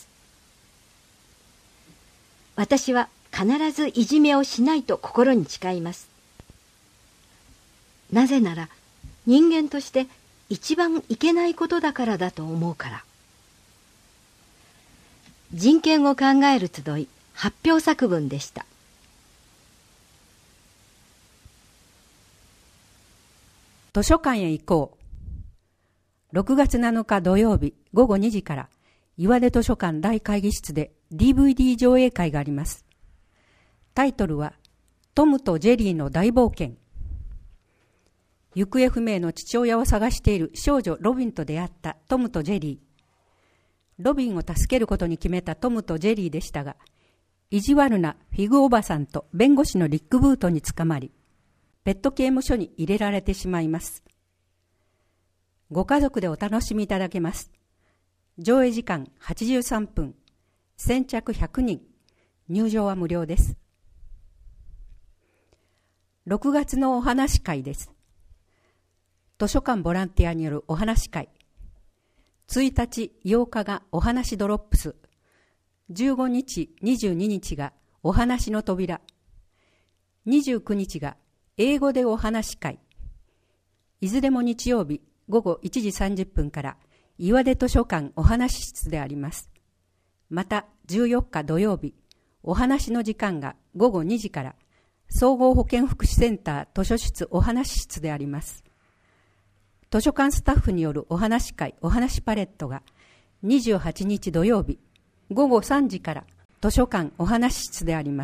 私は必ずいじめをしないと心に誓います。なぜなら人間として一番いけないことだからだと思うから。人権を考える集い発表作文でした。 図書館へ行こう。ろくがつなのか土曜日ごごにじから岩出図書館大会議室で ディーブイディー 上映会があります。タイトルはトムとジェリーの大冒険。行方不明の父親を探している少女ロビンと出会ったトムとジェリー。ロビンを助けることに決めたトムとジェリーでしたが、意地悪なフィグおばさんと弁護士のリック・ブートに捕まり、ペット刑務所に入れられてしまいます。ご家族でお楽しみいただけます。上映時間はちじゅうさんぷん、先着ひゃくにん、入場は無料です。ろくがつのお話会です。図書館ボランティアによるお話会。ついたち、ようかがお話ドロップス。じゅうごにち、にじゅうににちがお話の扉。にじゅうくにちが英語でお話会。いずれも日曜日ごごいちじさんじゅっぷんから岩出図書館お話室であります。またじゅうよっか土曜日、お話の時間がごごにじから総合保健福祉センター図書室お話室であります。図書館スタッフによるお話会お話パレットがにじゅうはちにち土曜日ごごさんじから図書館お話室であります。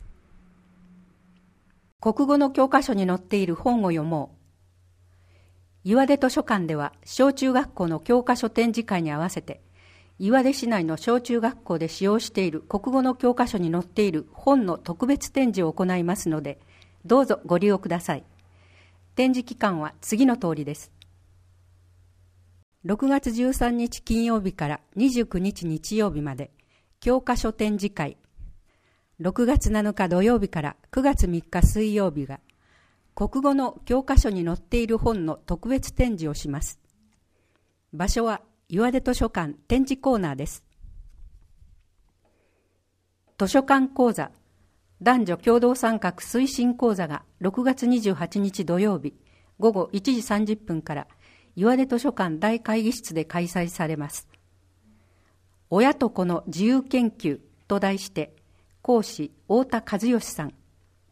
国語の教科書に載っている本を読もう。岩出図書館では小中学校の教科書展示会に合わせて、岩出市内の小中学校で使用している国語の教科書に載っている本の特別展示を行いますので、どうぞご利用ください。展示期間は次の通りです。ろくがつじゅうさんにち金曜日からにじゅうくにち日曜日まで教科書展示会。ろくがつなのか土曜日からくがつみっか水曜日が国語の教科書に載っている本の特別展示をします。場所は岩出図書館展示コーナーです。図書館講座男女共同参画推進講座がろくがつにじゅうはちにち土曜日ごごいちじさんじゅっぷんから岩出図書館大会議室で開催されます。親と子の自由研究と題して講師太田和義さん。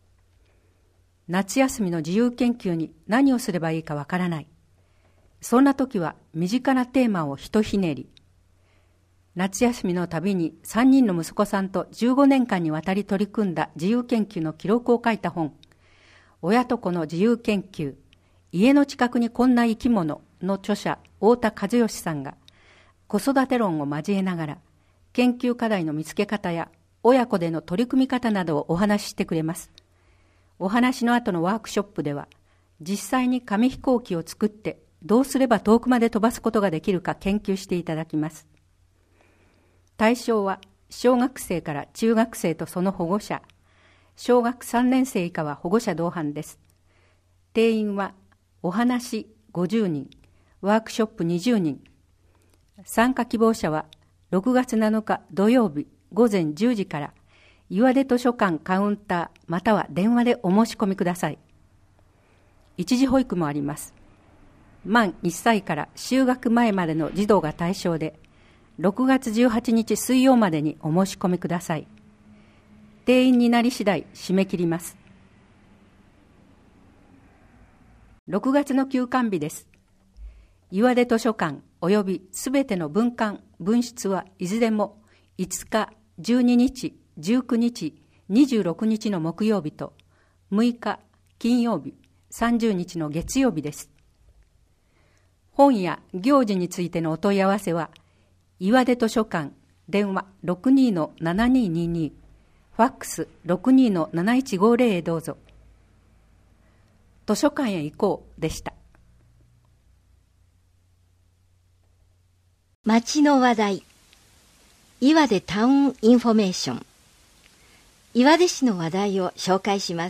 夏休みの自由研究に何をすればいいかわからない。そんな時は身近なテーマをひとひねり。夏休みのたびにさんにんの息子さんとじゅうごねんかんにわたり取り組んだ自由研究の記録を書いた本、親と子の自由研究、家の近くにこんな生き物の著者太田和義さんが子育て論を交えながら研究課題の見つけ方や親子での取り組み方などをお話ししてくれます。お話の後のワークショップでは、実際に紙飛行機を作ってどうすれば遠くまで飛ばすことができるか研究していただきます。対象は小学生から中学生とその保護者、小学さんねん生以下は保護者同伴です。定員はお話ごじゅうにん、ワークショップにじゅうにん。参加希望者はろくがつなのか土曜日午前じゅうじから岩出図書館カウンターまたは電話でお申し込みください。一時保育もあります。満いっさいから就学前までの児童が対象で、ろくがつじゅうはちにち水曜までにお申し込みください。定員になり次第締め切ります。ろくがつの休館日です。岩出図書館およびすべての分館・分室はいずれもいつか、じゅうににち、じゅうくにち、にじゅうろくにちの木曜日とむいか金曜日、さんじゅうにちの月曜日です。本や行事についてのお問い合わせは、岩出図書館電話 ろくにーのななにーにーにー、ファックス ろくにーのなないちごーぜろ へどうぞ。図書館へ行こうでした。 町の話題、岩出タウンインフォメーション。岩出市の話題を紹介します。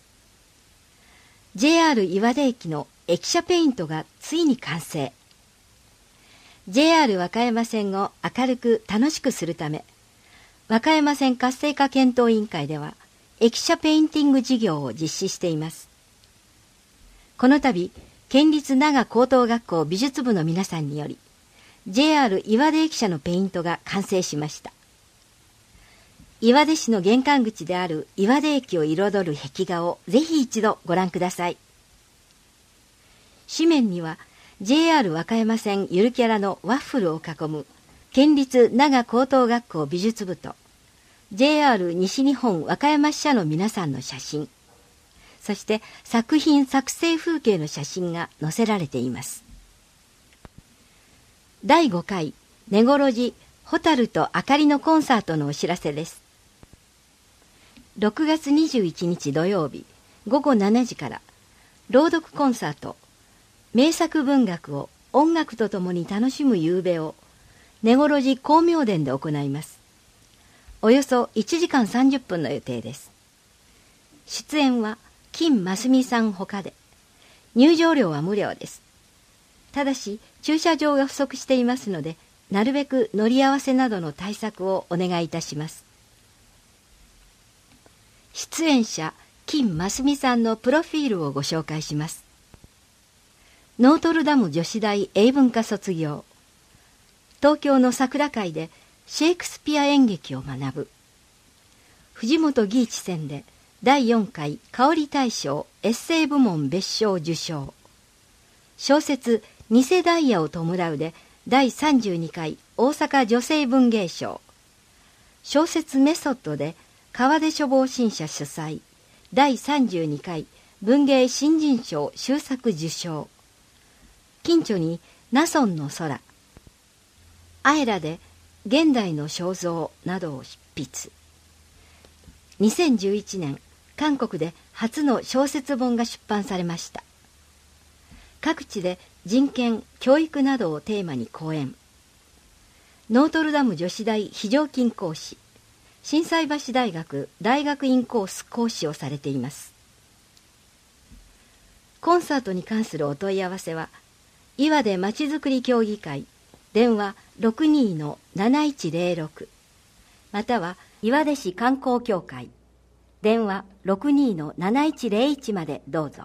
ジェイアール 岩出駅の駅舎ペイントがついに完成。ジェイアール 和歌山線を明るく楽しくするため、和歌山線活性化検討委員会では駅舎ペインティング事業を実施しています。この度、県立長高等学校美術部の皆さんにより、ジェイアール 岩出駅舎のペイントが完成しました。岩出市の玄関口である岩出駅を彩る壁画をぜひ一度ご覧ください。紙面には ジェイアール 和歌山線ゆるキャラのワッフルを囲む県立長高等学校美術部と ジェイアール 西日本和歌山支社の皆さんの写真、そして作品作成風景の写真が載せられています。だいごかい根来路ホタルとあかりのコンサートのお知らせです。ろくがつにじゅういちにち土曜日ごごしちじから朗読コンサート名作文学を音楽とともに楽しむ夕べを根来路光明殿で行います。およそいちじかんさんじゅっぷんの予定です。出演は金真澄さんほかで、入場料は無料です。ただし駐車場が不足していますので、なるべく乗り合わせなどの対策をお願いいたします。出演者金真澄さんのプロフィールをご紹介します。ノートルダム女子大英文科卒業。東京の桜会でシェイクスピア演劇を学ぶ。藤本義一選でだいよんかい香り大賞エッセイ部門別賞受賞。小説偽ダイヤを弔うでだいさんじゅうにかい大阪女性文芸賞。小説メソッドで川出書房新社主催だいさんじゅうにかい文芸新人賞秀作受賞。近所にナソンの空、アエラで現代の肖像などを執筆。にせんじゅういちねん韓国で初の小説本が出版されました。各地で人権・教育などをテーマに講演。ノートルダム女子大非常勤講師、心斎橋大学大学院コース講師をされています。コンサートに関するお問い合わせは、岩出まちづくり協議会電話 ろくにーのなないちぜろろく または岩出市観光協会電話 ろくにーのなないちぜろいち までどうぞ。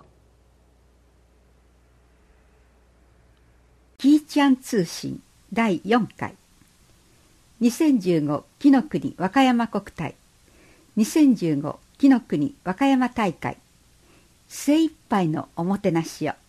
キーちゃん通信だいよんかいにせんじゅうご紀の国和歌山国体にせんじゅうご紀の国和歌山大会精一杯のおもてなしを。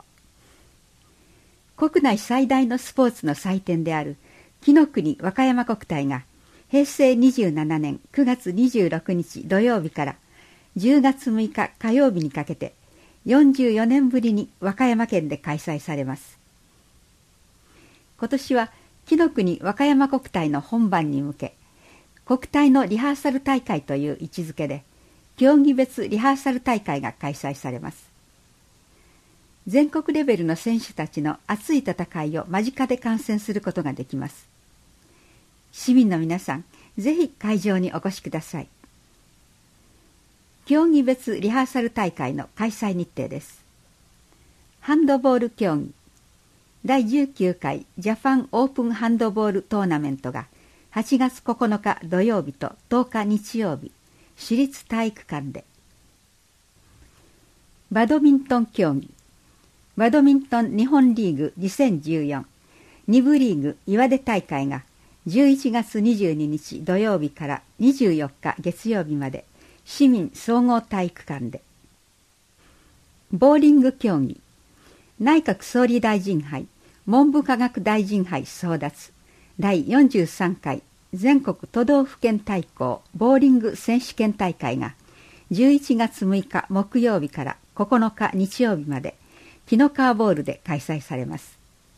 国内最大のスポーツの祭典である紀の国和歌山国体がへいせいにじゅうななねんくがつにじゅうろくにち土曜日からじゅうがつむいか火曜日にかけてよんじゅうよねんぶりに和歌山県で開催されます。今年は紀の国和歌山国体の本番に向け、国体のリハーサル大会という位置づけで、競技別リハーサル大会が開催されます。全国レベルの選手たちの熱い戦いを間近で観戦することができます。市民の皆さん、ぜひ会場にお越しください。競技別リハーサル大会の開催日程です。ハンドボール競技だいじゅうきゅうかいジャパンオープンハンドボールトーナメントがはちがつここのか土曜日ととおか日曜日、市立体育館で。バドミントン競技バドミントン日本リーグにせんじゅうよんに部リーグ岩手大会がじゅういちがつにじゅうににち土曜日からにじゅうよっか月曜日まで市民総合体育館で。ボーリング競技内閣総理大臣杯文部科学大臣杯争奪だいよんじゅうさんかい全国都道府県対抗ボーリング選手権大会がじゅういちがつむいか木曜日からここのか日曜日まで紀の川ボールで開催されます。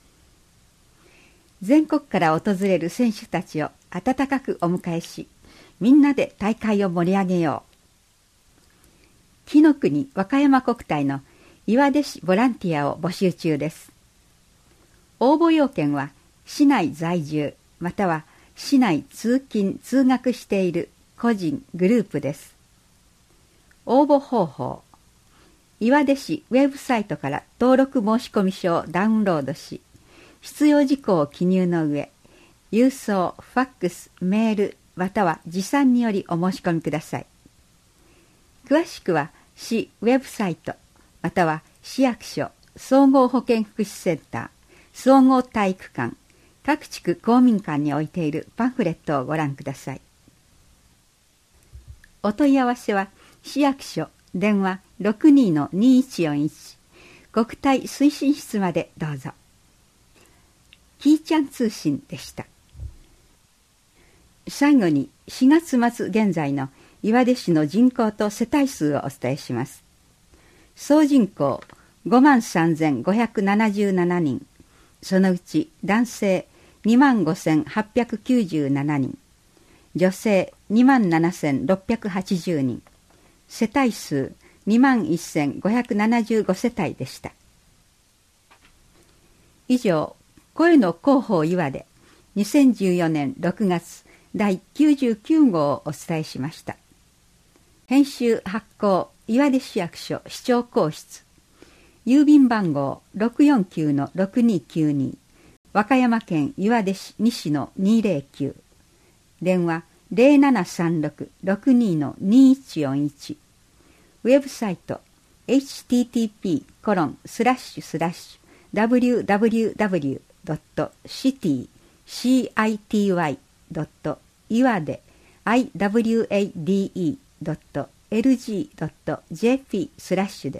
全国から訪れる選手たちを温かくお迎えし、みんなで大会を盛り上げよう。紀の国和歌山国体の岩出市ボランティアを募集中です。応募要件は市内在住または市内通勤通学している個人グループです。応募方法岩出市ウェブサイトから登録申込書をダウンロードし、必要事項を記入の上、郵送、ファックス、メールまたは持参によりお申し込みください。詳しくは市ウェブサイトまたは市役所、総合保健福祉センター、総合体育館、各地区公民館に置いているパンフレットをご覧ください。お問い合わせは市役所電話 ろくにーのにーいちよんいち 国体推進室までどうぞ。キーちゃん通信でした。最後にしがつまつ現在の岩出市の人口と世帯数をお伝えします。総人口ごまんさんぜんごひゃくななじゅうななにん、そのうち男性にまんごせんはっぴゃくきゅうじゅうななにん、女性にまんななせんろっぴゃくはちじゅうにん、世帯数にまんせんごひゃくななじゅうごせたいでした。以上、声の広報岩出にせんじゅうよねんろくがつだいきゅうじゅうきゅうごうをお伝えしました。編集発行岩出市役所市長公室、郵便番号 ろくよんきゅうのろくにきゅうに 和歌山県岩出市西のにーぜろきゅう、電話 ゼロななさんろく ろくにーのにーいちよんいち、ウェブサイト エイチティーティーピーコロンスラッシュスラッシュダブリューダブリューダブリュードットシティシーアイティーワイドット岩出 アイダブリューエーディーイードットエルジードットジェーピー スラッシュです。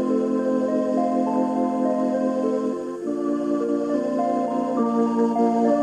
Thank you.